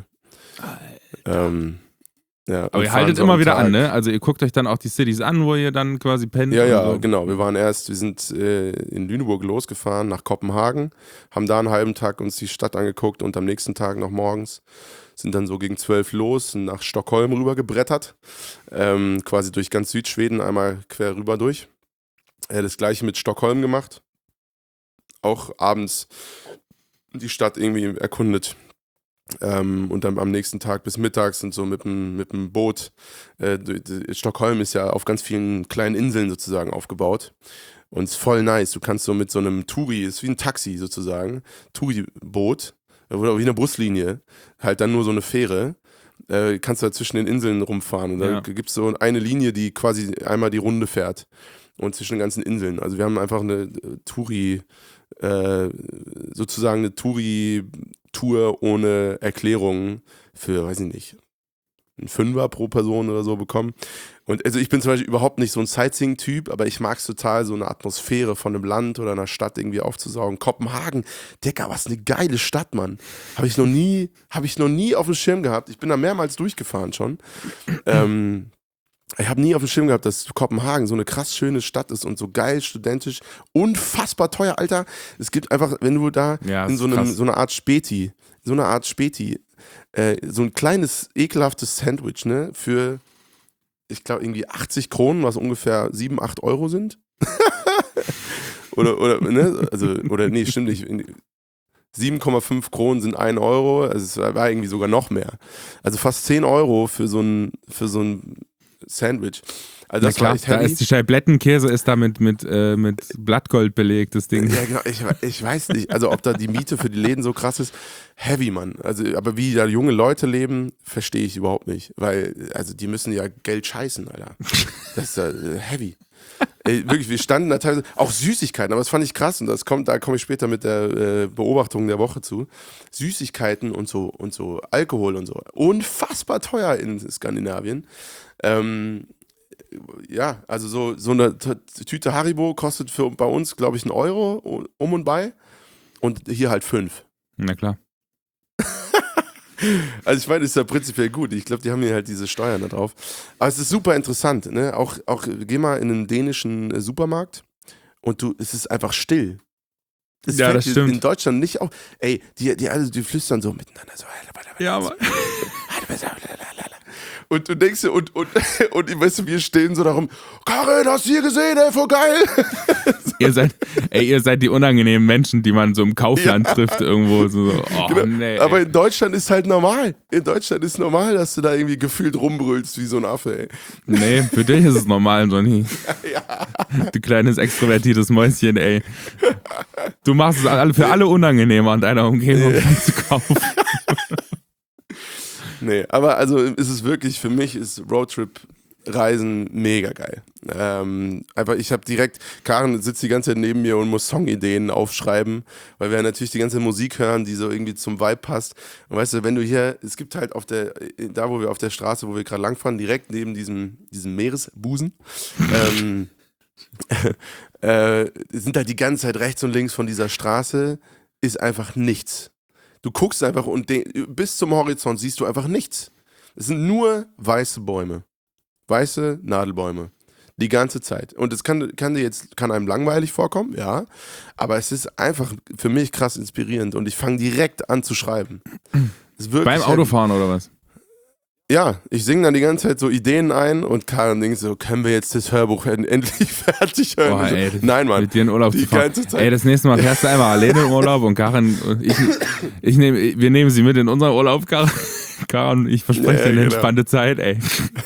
Ja, aber ihr haltet immer wieder an, ne? Also ihr guckt euch dann auch die Cities an, wo ihr dann quasi pennt. Ja, so. Genau. Wir sind in Lüneburg losgefahren nach Kopenhagen, haben da einen halben Tag uns die Stadt angeguckt und am nächsten Tag noch morgens sind dann so gegen 12 los, nach Stockholm rüber gebrettert, quasi durch ganz Südschweden einmal quer rüber durch. Das gleiche mit Stockholm gemacht, auch abends die Stadt irgendwie erkundet. Und dann am nächsten Tag bis mittags sind so mit dem Boot. Stockholm ist ja auf ganz vielen kleinen Inseln sozusagen aufgebaut und ist voll nice. Du kannst so mit so einem ist wie ein Taxi sozusagen, Touri-Boot oder wie eine Buslinie, halt dann nur so eine Fähre. Kannst du da zwischen den Inseln rumfahren und da gibt es so eine Linie, die quasi einmal die Runde fährt und zwischen den ganzen Inseln. Also wir haben einfach eine sozusagen eine Touri-Tour ohne Erklärung für, weiß ich nicht, einen Fünfer pro Person oder so bekommen. Und also ich bin zum Beispiel überhaupt nicht so ein Sightseeing-Typ, aber ich mag es total, so eine Atmosphäre von einem Land oder einer Stadt irgendwie aufzusaugen. Kopenhagen, Digga, was eine geile Stadt, Mann. Habe ich noch nie auf dem Schirm gehabt. Ich bin da mehrmals durchgefahren schon. Ich habe nie auf dem Schirm gehabt, dass Kopenhagen so eine krass schöne Stadt ist und so geil, studentisch, unfassbar teuer, Alter. Es gibt einfach, wenn du da in so einer Art Späti, so ein kleines, ekelhaftes Sandwich, ne, für, ich glaube, irgendwie 80 Kronen, was ungefähr 7, 8 Euro sind. Nee, stimmt nicht. 7,5 Kronen sind 1 Euro, also es war irgendwie sogar noch mehr. Also fast 10 Euro für so ein Sandwich. Also das klar, da ist die Scheiblettenkäse ist da mit Blattgold belegt, das Ding. Ja, genau, ich weiß nicht, also ob da die Miete für die Läden so krass ist. Heavy, Mann. Also, aber wie da junge Leute leben, verstehe ich überhaupt nicht. Weil, also die müssen ja Geld scheißen, Alter. Das ist heavy. Wirklich, wir standen da teilweise, auch Süßigkeiten, aber das fand ich krass und da komme ich später mit der Beobachtung der Woche zu. Süßigkeiten und so Alkohol und so. Unfassbar teuer in Skandinavien. ja, also so eine Tüte Haribo kostet bei uns, glaube ich, 1 Euro um und bei und hier halt 5. Na klar. Also ich meine, das ist ja prinzipiell gut. Ich glaube, die haben hier halt diese Steuern da drauf. Aber es ist super interessant, ne? Auch geh mal in einen dänischen Supermarkt und es ist einfach still. Das ja, das stimmt. In Deutschland nicht auch. Ey, die flüstern so miteinander so. Ja, Mann. Und du denkst dir, und weißt du, wir stehen so darum, Karin, hast du hier gesehen, ey, voll geil. ihr seid die unangenehmen Menschen, die man so im Kaufland trifft irgendwo. So, genau. Nee. Aber in Deutschland ist halt normal. In Deutschland ist normal, dass du da irgendwie gefühlt rumbrüllst wie so ein Affe, ey. Nee, für dich ist es normal, Johnny. Ja. Du kleines extrovertiertes Mäuschen, ey. Du machst es für alle unangenehmer an deiner Umgebung zu kaufen. Nee, aber also ist es wirklich, für mich ist Roadtrip-Reisen mega geil. Einfach, ich habe direkt, Karin sitzt die ganze Zeit neben mir und muss Songideen aufschreiben, weil wir natürlich die ganze Musik hören, die so irgendwie zum Vibe passt. Und weißt du, wenn du hier, es gibt halt da wo wir auf der Straße, wo wir gerade langfahren, direkt neben diesem Meeresbusen, sind halt die ganze Zeit rechts und links von dieser Straße, ist einfach nichts. Du guckst einfach und bis zum Horizont siehst du einfach nichts. Es sind nur weiße Bäume. Weiße Nadelbäume. Die ganze Zeit. Und es kann einem langweilig vorkommen, ja. Aber es ist einfach für mich krass inspirierend und ich fange direkt an zu schreiben. Beim Autofahren oder was? Ja, ich singe dann die ganze Zeit so Ideen ein und Karin denkt so, können wir jetzt das Hörbuch endlich fertig hören? Boah, ey, nein, Mann. Mit dir in Urlaub die zu fahren. ganze Zeit. Ey, das nächste Mal fährst du einfach alleine im Urlaub und Karin, wir nehmen sie mit in unseren Urlaub, Karin, ich verspreche dir eine entspannte Zeit, ey.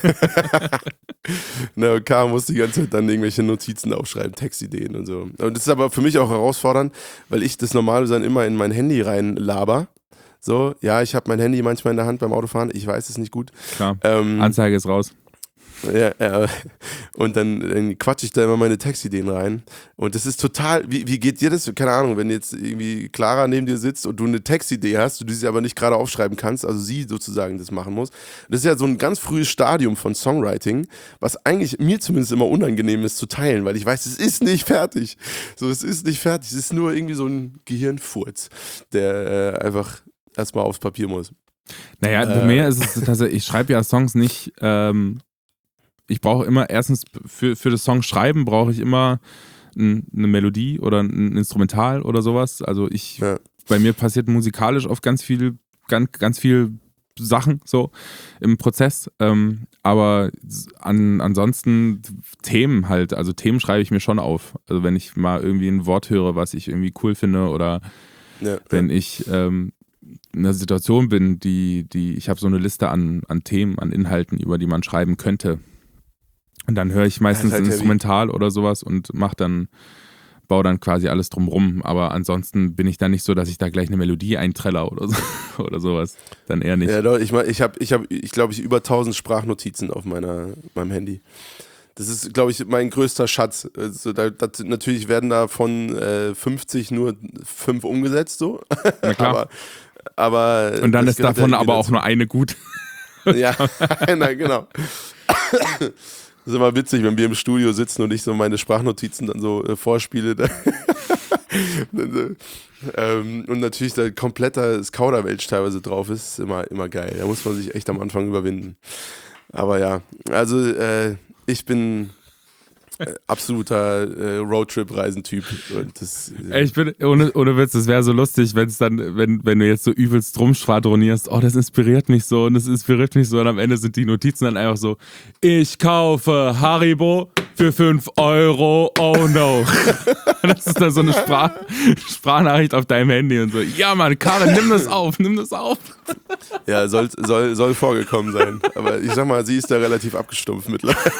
Und Karin muss die ganze Zeit dann irgendwelche Notizen aufschreiben, Textideen und so. Und das ist aber für mich auch herausfordernd, weil ich das normale dann immer in mein Handy rein laber. So, ja, ich habe mein Handy manchmal in der Hand beim Autofahren, ich weiß es nicht gut. Klar, Anzeige ist raus. Ja, und dann quatsche ich da immer meine Textideen rein. Und das ist total, wie geht dir das? Keine Ahnung, wenn jetzt irgendwie Clara neben dir sitzt und du eine Textidee hast, du die sie aber nicht gerade aufschreiben kannst, also sie sozusagen das machen muss. Das ist ja so ein ganz frühes Stadium von Songwriting, was eigentlich mir zumindest immer unangenehm ist zu teilen, weil ich weiß, es ist nicht fertig. So, es ist nicht fertig, es ist nur irgendwie so ein Gehirnfurz, der einfach erstmal aufs Papier muss. Naja, bei mir ist es tatsächlich, ich schreibe ja Songs nicht, ich brauche immer, erstens für das Song schreiben brauche ich immer eine Melodie oder ein Instrumental oder sowas. Also bei mir passiert musikalisch oft ganz viel Sachen so im Prozess, aber ansonsten Themen halt, also Themen schreibe ich mir schon auf. Also wenn ich mal irgendwie ein Wort höre, was ich irgendwie cool finde oder wenn ich in einer Situation bin, ich habe so eine Liste an Themen, an Inhalten, über die man schreiben könnte. Und dann höre ich meistens ein Instrumental oder sowas und baue dann quasi alles drumrum. Aber ansonsten bin ich dann nicht so, dass ich da gleich eine Melodie eintreller oder so, oder sowas. Dann eher nicht. Ja, doch, ich glaube, über 1000 Sprachnotizen auf meinem Handy. Das ist, glaube ich, mein größter Schatz. Also natürlich werden da von 50 nur 5 umgesetzt, so. Na klar. aber und dann ist davon aber auch nur eine gut. Ja, einer, genau. Das ist immer witzig, wenn wir im Studio sitzen und ich so meine Sprachnotizen dann so vorspiele. Und natürlich da kompletter Kauderwelsch teilweise drauf ist immer geil. Da muss man sich echt am Anfang überwinden. Aber ja, also ich bin absoluter Roadtrip-Reisentyp. Ich bin, ohne Witz, das wäre so lustig, wenn du jetzt so übelst rumschwadronierst, oh, das inspiriert mich so und am Ende sind die Notizen dann einfach so, ich kaufe Haribo für 5 Euro, oh no. Das ist dann so eine Sprachnachricht auf deinem Handy und so, ja Mann, Karin, nimm das auf. Ja, soll vorgekommen sein. Aber ich sag mal, sie ist da relativ abgestumpft mittlerweile.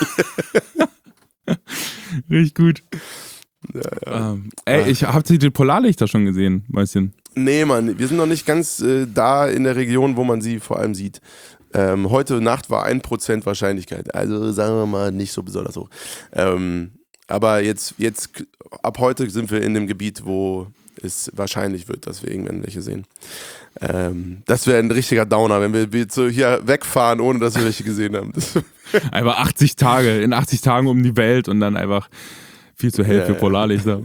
Richtig gut. Ja. Habt ihr die Polarlichter schon gesehen, Mäuschen? Nee, Mann, wir sind noch nicht ganz da in der Region, wo man sie vor allem sieht. Heute Nacht war 1% Wahrscheinlichkeit, also sagen wir mal nicht so besonders hoch. Aber jetzt ab heute sind wir in dem Gebiet, wo es wahrscheinlich wird, dass wir irgendwann welche sehen. Das wäre ein richtiger Downer, wenn wir so hier wegfahren, ohne dass wir welche gesehen haben. Einfach 80 Tage, in 80 Tagen um die Welt und dann einfach viel zu hell für Polarlichter.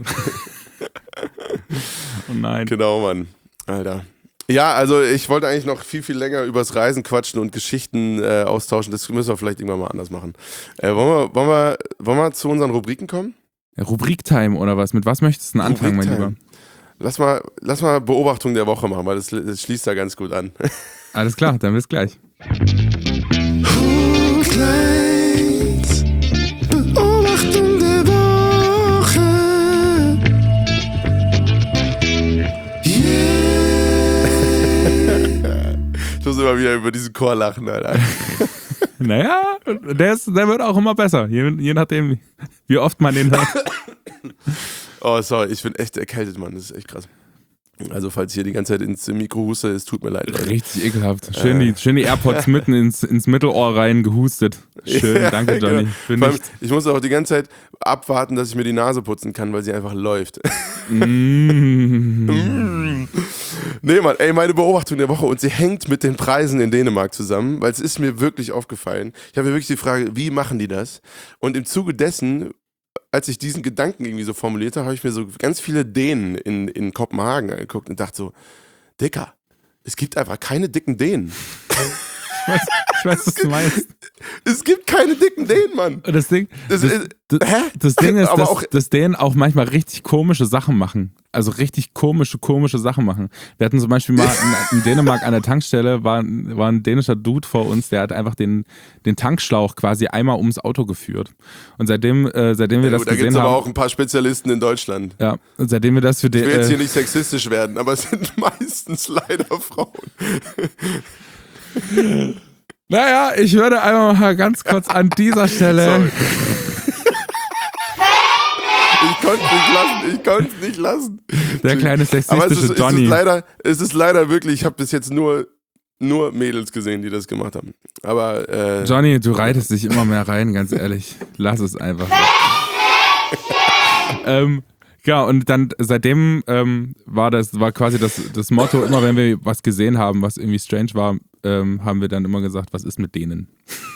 Oh nein. Genau, Mann. Alter. Ja, also ich wollte eigentlich noch viel, viel länger übers Reisen quatschen und Geschichten austauschen. Das müssen wir vielleicht irgendwann mal anders machen. Wollen wir zu unseren Rubriken kommen? Rubrik-Time oder was? Mit was möchtest du denn anfangen, mein Lieber? Lass mal Beobachtung der Woche machen, weil das schließt da ganz gut an. Alles klar, dann bis gleich. Beobachtung der Woche. Yeah. Ich muss immer wieder über diesen Chor lachen, Alter. Naja, der wird auch immer besser, je nachdem, wie oft man den hört. Oh, sorry, ich bin echt erkältet, Mann, das ist echt krass. Also falls ich hier die ganze Zeit ins Mikro huste, es tut mir leid. Leute. Richtig ekelhaft. Schön die AirPods mitten ins Mittelohr rein gehustet. Schön, ja, danke Johnny. Genau. Ich muss auch die ganze Zeit abwarten, dass ich mir die Nase putzen kann, weil sie einfach läuft. Nee, Mann, ey, meine Beobachtung der Woche und sie hängt mit den Preisen in Dänemark zusammen, weil es ist mir wirklich aufgefallen. Ich habe mir wirklich die Frage, wie machen die das? Und im Zuge dessen, als ich diesen Gedanken irgendwie so formuliert habe, habe ich mir so ganz viele Dänen in Kopenhagen angeguckt und dachte so, Dicker, es gibt einfach keine dicken Dänen. Ich weiß, was du meinst. Es gibt keine dicken Dänen, Mann. Das Ding ist, dass Dänen auch manchmal richtig komische Sachen machen. Also richtig komische Sachen machen. Wir hatten zum Beispiel mal in Dänemark an der Tankstelle, war ein dänischer Dude vor uns, der hat einfach den Tankschlauch quasi einmal ums Auto geführt. Und seitdem wir das gesehen haben... Da gibt es aber auch ein paar Spezialisten in Deutschland. Ja, und seitdem wir das für Ich will jetzt hier nicht sexistisch werden, aber es sind meistens leider Frauen. Naja, ich würde einmal mal ganz kurz an dieser Stelle... Ich konnte es nicht lassen. Der kleine sexistische Johnny. Es ist leider wirklich, ich habe bis jetzt nur Mädels gesehen, die das gemacht haben. Aber Johnny, du reitest dich immer mehr rein, ganz ehrlich. Lass es einfach. Ja, und dann seitdem war quasi das Motto, immer wenn wir was gesehen haben, was irgendwie strange war, haben wir dann immer gesagt, was ist mit denen?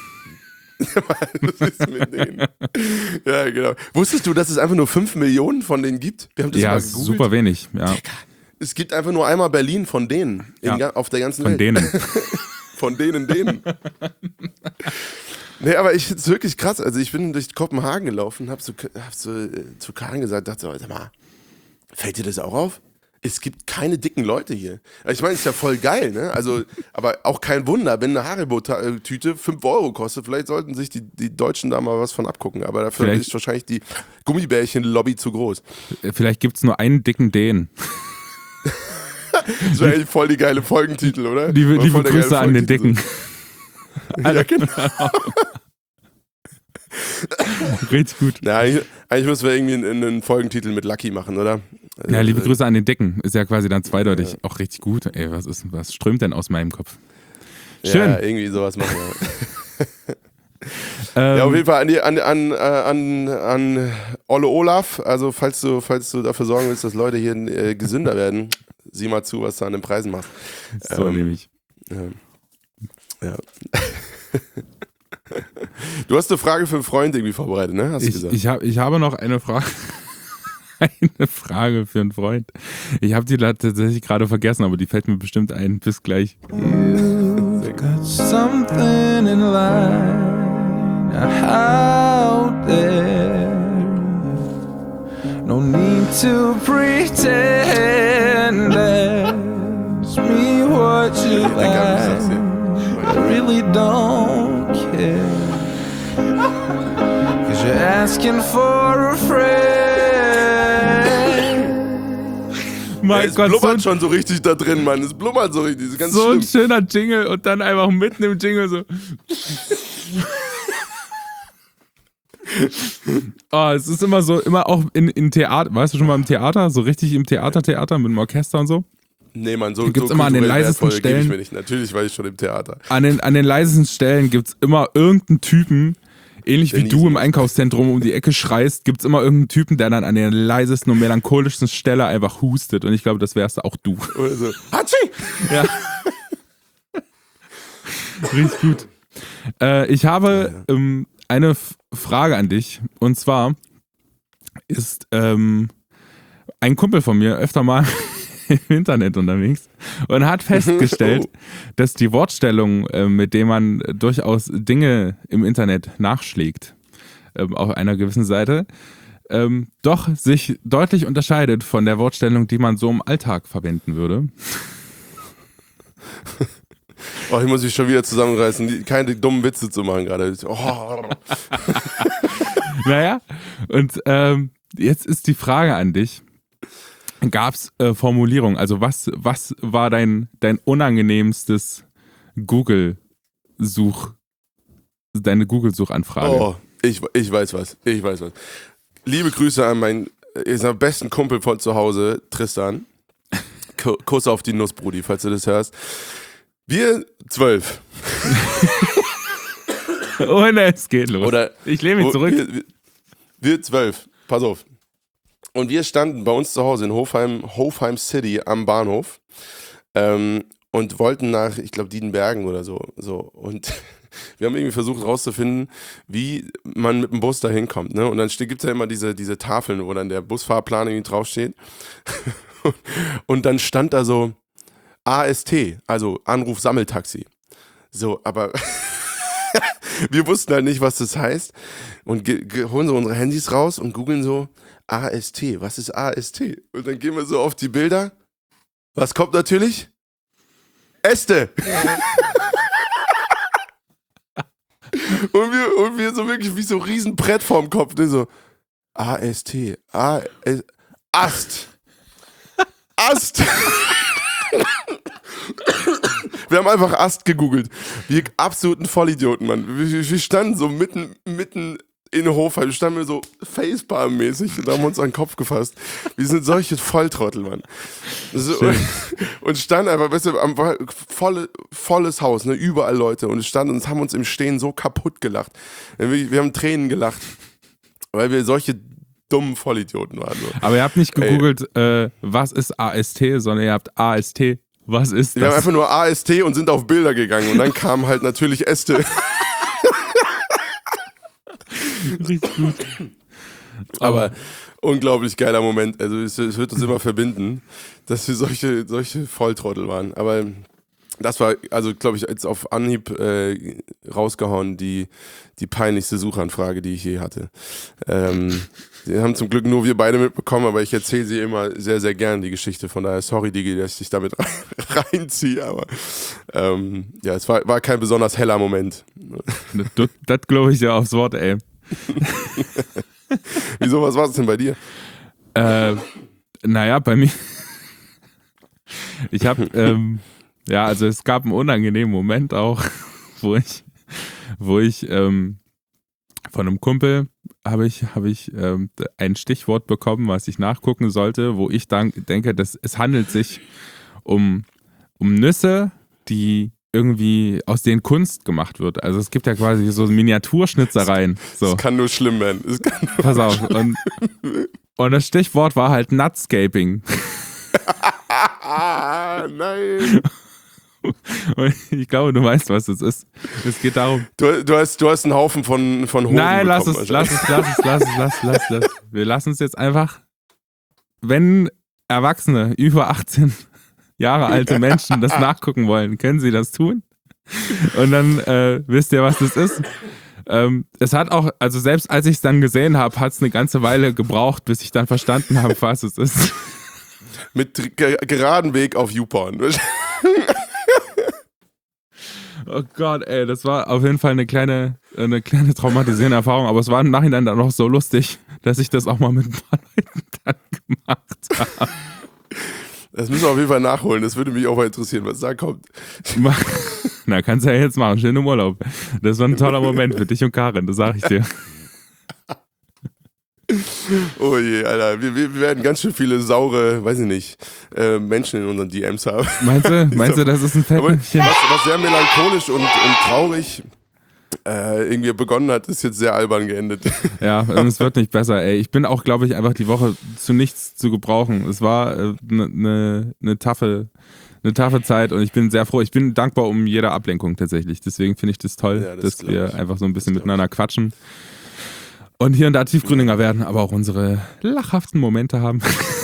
Was ist mit denen? Ja, genau. Wusstest du, dass es einfach nur 5 Millionen von denen gibt? Wir haben das mal gegoogelt. Super wenig, ja. Es gibt einfach nur einmal Berlin von denen auf der ganzen Welt. Von denen. Von denen. Nee, aber ich finde es wirklich krass. Also ich bin durch Kopenhagen gelaufen und hab so zu Karin gesagt, dachte so, sag mal, fällt dir das auch auf? Es gibt keine dicken Leute hier. Ich meine, ist ja voll geil, ne? Also, aber auch kein Wunder, wenn eine Haribo-Tüte 5 Euro kostet, vielleicht sollten sich die Deutschen da mal was von abgucken. Aber dafür ist wahrscheinlich die Gummibärchen-Lobby zu groß. Vielleicht gibt es nur einen dicken Dänen. Das wäre eigentlich voll die geile Folgentitel, oder? Liebe Grüße an den Dicken. Ja, genau. Richtig gut. Na, eigentlich müssen wir irgendwie einen Folgentitel mit Lucky machen, oder? Also, ja, liebe Grüße an den Dicken. Ist ja quasi dann zweideutig. Ja. Auch richtig gut. Ey, was strömt denn aus meinem Kopf? Schön. Ja, irgendwie sowas machen wir. Ja, auf jeden Fall an Olle Olaf. Also, falls du dafür sorgen willst, dass Leute hier gesünder werden, sieh mal zu, was du an den Preisen machst. So nämlich. Ja. Du hast eine Frage für einen Freund irgendwie vorbereitet, ne? Hast du gesagt? Ich habe noch eine Frage. Eine Frage für einen Freund. Ich habe die tatsächlich gerade vergessen, aber die fällt mir bestimmt ein. Bis gleich. You've got something in line out there. No need to pretend that's me what you like. I really don't care. 'Cause you're asking for a friend. Es blubbert schon so richtig da drin, Mann. Es blubbert so richtig. Ganz so schlimm. Ein schöner Jingle und dann einfach mitten im Jingle so. Oh, es ist immer so, immer auch in Theater, weißt du schon mal im Theater, so richtig im Theater mit dem Orchester und so? Nee, Mann, so gibt's immer an den leisesten Stellen. Ich mir nicht. Natürlich war ich schon im Theater. An den leisesten Stellen gibt's immer irgendeinen Typen, Ähnlich wie du im Einkaufszentrum um die Ecke schreist, gibt's immer irgendeinen Typen, der dann an der leisesten und melancholischsten Stelle einfach hustet. Und ich glaube, das wärst auch du. Oder so, Hatschi! Ja. Richtig gut. Ich habe eine Frage an dich. Und zwar ist ein Kumpel von mir öfter mal im Internet unterwegs und hat festgestellt, dass die Wortstellung, mit der man durchaus Dinge im Internet nachschlägt, auf einer gewissen Seite, doch sich deutlich unterscheidet von der Wortstellung, die man so im Alltag verwenden würde. Oh, ich muss mich schon wieder zusammenreißen, keine dummen Witze zu machen gerade. Oh. Naja, und jetzt ist die Frage an dich. Gab es Formulierungen? Also was war dein unangenehmstes deine Google-Suchanfrage? Oh, ich weiß was. Liebe Grüße an meinen besten Kumpel von zu Hause, Tristan. Kuss auf die Nuss, Brudi, falls du das hörst. Wir 12. Und es geht los. Ich lehne mich zurück. Wir 12. Pass auf. Und wir standen bei uns zu Hause in Hofheim City am Bahnhof und wollten nach, ich glaube, Diedenbergen oder so. Und wir haben irgendwie versucht rauszufinden, wie man mit dem Bus da hinkommt. Ne? Und dann gibt es ja immer diese Tafeln, wo dann der Busfahrplan irgendwie draufsteht. Und dann stand da so AST, also Anruf-Sammeltaxi. So, aber wir wussten halt nicht, was das heißt. Und holen so unsere Handys raus und googeln so AST, was ist AST? Und dann gehen wir so auf die Bilder. Was kommt natürlich? Äste! und wir so wirklich wie so ein Riesenbrett vorm Kopf. Ne? So AST, Ast! Ast! Wir haben einfach Ast gegoogelt. Wir absoluten Vollidioten, Mann. Wir standen so mitten in Hofheim, wir standen so Facepalm-mäßig und haben uns an den Kopf gefasst. Wir sind solche Volltrottel, Mann. So, und standen einfach, weißt du, volles Haus, ne, überall Leute. Und standen und haben uns im Stehen so kaputt gelacht. Wir haben Tränen gelacht, weil wir solche dummen Vollidioten waren. So. Aber ihr habt nicht gegoogelt, was ist AST, sondern ihr habt AST, was ist das? Wir haben einfach nur AST und sind auf Bilder gegangen und dann kamen halt natürlich Äste. Richtig gut. Aber unglaublich geiler Moment. Also es wird uns immer verbinden, dass wir solche Volltrottel waren. Aber das war, also glaube ich, jetzt auf Anhieb rausgehauen, die peinlichste Suchanfrage, die ich je hatte. Die haben zum Glück nur wir beide mitbekommen, aber ich erzähle sie immer sehr, sehr gern, die Geschichte. Von daher, sorry, Digi, dass ich dich damit reinziehe. Aber ja, es war kein besonders heller Moment. Das glaube ich ja aufs Wort, ey. Wieso, was war es denn bei dir? Naja, bei mir. Ich habe, ja, also es gab einen unangenehmen Moment auch, wo ich von einem Kumpel habe ich ein Stichwort bekommen, was ich nachgucken sollte, wo ich dann denke, dass es handelt sich um Nüsse, die irgendwie aus denen Kunst gemacht wird. Also es gibt ja quasi so Miniaturschnitzereien. So. Das kann nur schlimm werden. Pass auf. Und das Stichwort war halt Nutscaping. Nein. Und ich glaube, du weißt, was das ist. Es geht darum. Du hast einen Haufen von Hoden. Nein, lass es. Wir lassen es jetzt einfach. Wenn Erwachsene über 18 Jahre alte Menschen das nachgucken wollen, können sie das tun. Und dann wisst ihr, was das ist. Es hat auch, also selbst als ich es dann gesehen habe, hat es eine ganze Weile gebraucht, bis ich dann verstanden habe, was es ist. Mit geraden Weg auf YouPorn. Oh Gott, ey, das war auf jeden Fall eine kleine traumatisierende Erfahrung, aber es war im Nachhinein dann auch so lustig, dass ich das auch mal mit ein paar Leuten dann gemacht habe. Das müssen wir auf jeden Fall nachholen, das würde mich auch mal interessieren, was da kommt. Na, kannst du ja jetzt machen, schön im Urlaub. Das war ein toller Moment für dich und Karin, das sag ich dir. Oh je, Alter, wir werden ganz schön viele saure, weiß ich nicht, Menschen in unseren DMs haben. Meinst du, das ist ein Fettnäpfchen? Was sehr melancholisch und traurig irgendwie begonnen hat, ist jetzt sehr albern geendet. Ja, es wird nicht besser, ey. Ich bin auch, glaube ich, einfach die Woche zu nichts zu gebrauchen. Es war eine taffe Zeit und ich bin sehr froh. Ich bin dankbar um jede Ablenkung tatsächlich. Deswegen finde ich das toll, dass wir einfach so ein bisschen miteinander quatschen und hier und da tiefgründiger werden, aber auch unsere lachhaften Momente haben.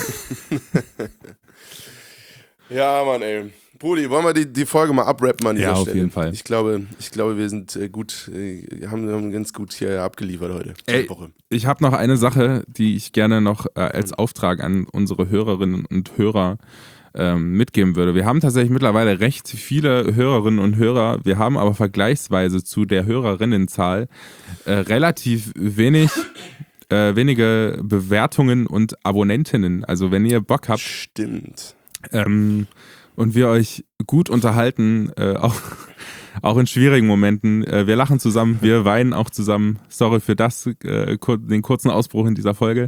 Ja, Mann, ey. Brudi, wollen wir die Folge mal abrappen an dieser Stelle? Ja, auf jeden Fall. Ich glaube, wir sind gut, haben ganz gut hier abgeliefert heute. Ey, ich habe noch eine Sache, die ich gerne noch als Auftrag an unsere Hörerinnen und Hörer mitgeben würde. Wir haben tatsächlich mittlerweile recht viele Hörerinnen und Hörer. Wir haben aber vergleichsweise zu der Hörerinnenzahl relativ wenige Bewertungen und Abonnentinnen. Also wenn ihr Bock habt. Stimmt. Und wir euch gut unterhalten, auch in schwierigen Momenten. Wir lachen zusammen, wir weinen auch zusammen. Sorry für das, den kurzen Ausbruch in dieser Folge.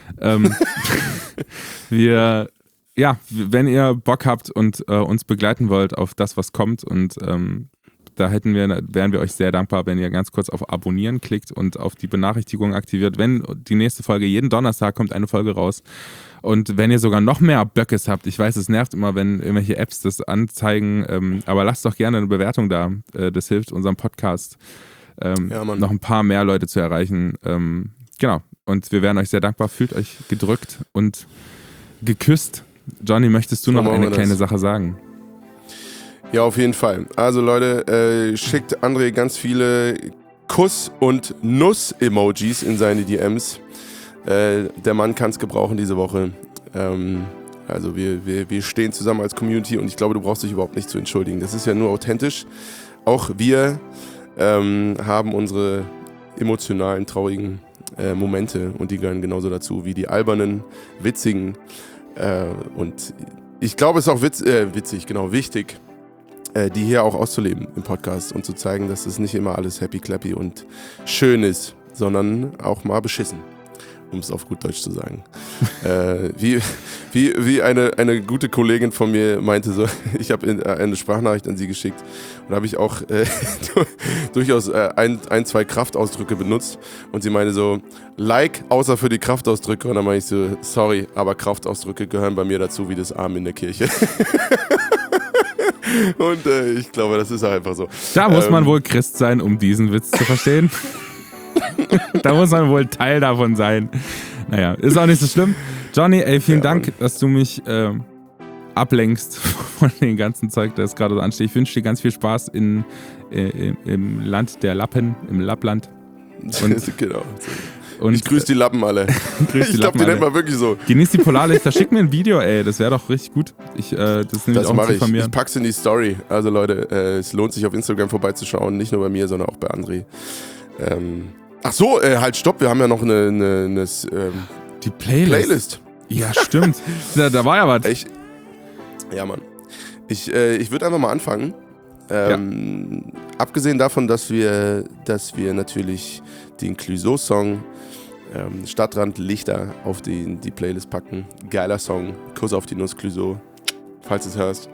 Wenn ihr Bock habt und uns begleiten wollt auf das, was kommt, und da wären wir euch sehr dankbar, wenn ihr ganz kurz auf Abonnieren klickt und auf die Benachrichtigung aktiviert. Wenn die nächste Folge, jeden Donnerstag kommt eine Folge raus. Und wenn ihr sogar noch mehr Böckes habt, ich weiß, es nervt immer, wenn irgendwelche Apps das anzeigen, aber lasst doch gerne eine Bewertung da. Das hilft unserem Podcast, noch ein paar mehr Leute zu erreichen. Genau. Und wir wären euch sehr dankbar. Fühlt euch gedrückt und geküsst. Johnny, möchtest du noch eine kleine Sache sagen? Ja, auf jeden Fall. Also Leute, schickt André ganz viele Kuss- und Nuss-Emojis in seine DMs. Der Mann kann es gebrauchen diese Woche. Also wir stehen zusammen als Community und ich glaube, du brauchst dich überhaupt nicht zu entschuldigen. Das ist ja nur authentisch. Auch wir haben unsere emotionalen, traurigen Momente und die gehören genauso dazu wie die albernen, witzigen. Und ich glaube, es ist auch wichtig, die hier auch auszuleben im Podcast und zu zeigen, dass es nicht immer alles happy clappy und schön ist, sondern auch mal beschissen, um es auf gut Deutsch zu sagen. Wie eine gute Kollegin von mir meinte, so, ich habe eine Sprachnachricht an sie geschickt und habe ich auch durchaus zwei Kraftausdrücke benutzt und sie meinte so, außer für die Kraftausdrücke, und dann meinte ich so, sorry, aber Kraftausdrücke gehören bei mir dazu wie das Amen in der Kirche. Und ich glaube, das ist einfach so. Da muss man wohl Christ sein, um diesen Witz zu verstehen. Da muss man wohl Teil davon sein. Naja, ist auch nicht so schlimm. Johnny, ey, vielen Dank, dass du mich ablenkst von dem ganzen Zeug, das gerade so ansteht. Ich wünsche dir ganz viel Spaß im Land der Lappen, im Lappland. Und, genau. Und, ich grüße die Lappen alle. Ich glaube, die nennt man wirklich so. Genieß die Polarlichter. Schick mir ein Video, ey. Das wäre doch richtig gut. Das mache ich. Ich pack's in die Story. Also Leute, es lohnt sich auf Instagram vorbeizuschauen. Nicht nur bei mir, sondern auch bei André. Ach so, halt stopp. Wir haben ja noch eine die Playlist. Ja, stimmt. Da war ja was. Ja, Mann. Ich würde einfach mal anfangen. Abgesehen davon, dass wir natürlich den Clouseau-Song Stadtrand Lichter auf die Playlist packen. Geiler Song. Kuss auf die Nuss, Clouseau, falls du es hörst.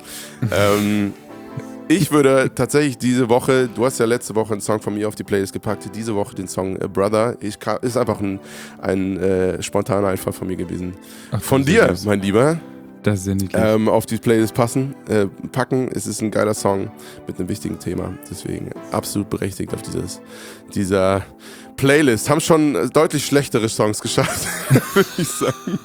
Ich würde tatsächlich diese Woche, du hast ja letzte Woche einen Song von mir auf die Playlist gepackt, diese Woche den Song Brother. Ist einfach ein spontaner Einfall von mir gewesen. Ach, von dir, mein Lieber. Das ist ja niedlich. Auf die Playlist packen. Es ist ein geiler Song mit einem wichtigen Thema. Deswegen absolut berechtigt auf dieser Playlist. Haben schon deutlich schlechtere Songs geschafft, würde ich sagen.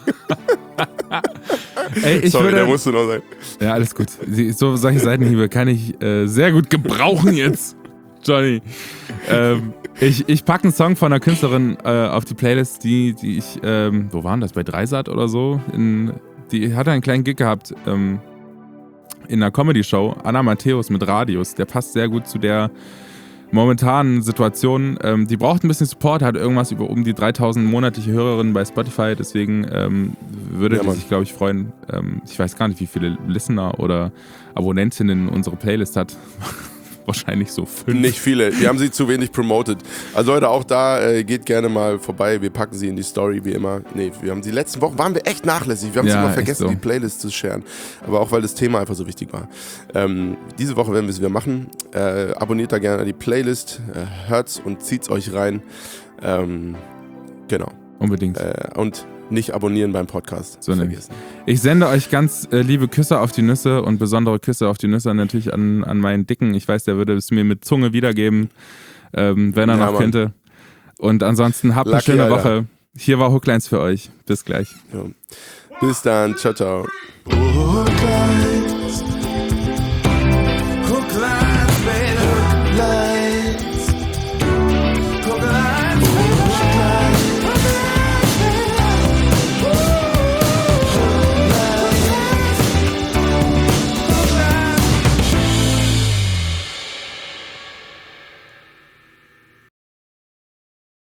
Ey, der musste noch sein. Ja, alles gut. Solche Seitenhiebe kann ich sehr gut gebrauchen jetzt, Johnny. Ich packe einen Song von einer Künstlerin auf die Playlist, die ich, wo waren das, bei Dreisat oder so? Die hatte einen kleinen Gig gehabt in einer Comedy-Show, Anna Matthäus mit Radius. Der passt sehr gut zu der momentanen Situation. Die braucht ein bisschen Support, hat irgendwas über um die 3000 monatliche Hörerinnen bei Spotify. Deswegen würde die sich, glaube ich, freuen. Ich weiß gar nicht, wie viele Listener oder Abonnentinnen unsere Playlist hat. wahrscheinlich so 5. Nicht viele, die haben sie zu wenig promoted. Also Leute, auch da geht gerne mal vorbei. Wir packen sie in die Story, wie immer. Nee, wir haben die letzten Wochen, waren wir echt nachlässig. Wir haben immer vergessen, die Playlist zu sharen. Aber auch, weil das Thema einfach so wichtig war. Diese Woche werden wir es wieder machen. Abonniert da gerne die Playlist, hört's und zieht's euch rein. Genau. Unbedingt. Und nicht abonnieren beim Podcast. So vergessen. Ich sende euch ganz liebe Küsse auf die Nüsse und besondere Küsse auf die Nüsse natürlich an meinen Dicken. Ich weiß, der würde es mir mit Zunge wiedergeben, wenn er noch könnte. Und ansonsten habt eine schöne Woche. Hier war Hooklines für euch. Bis gleich. Ja. Bis dann. Ciao, ciao.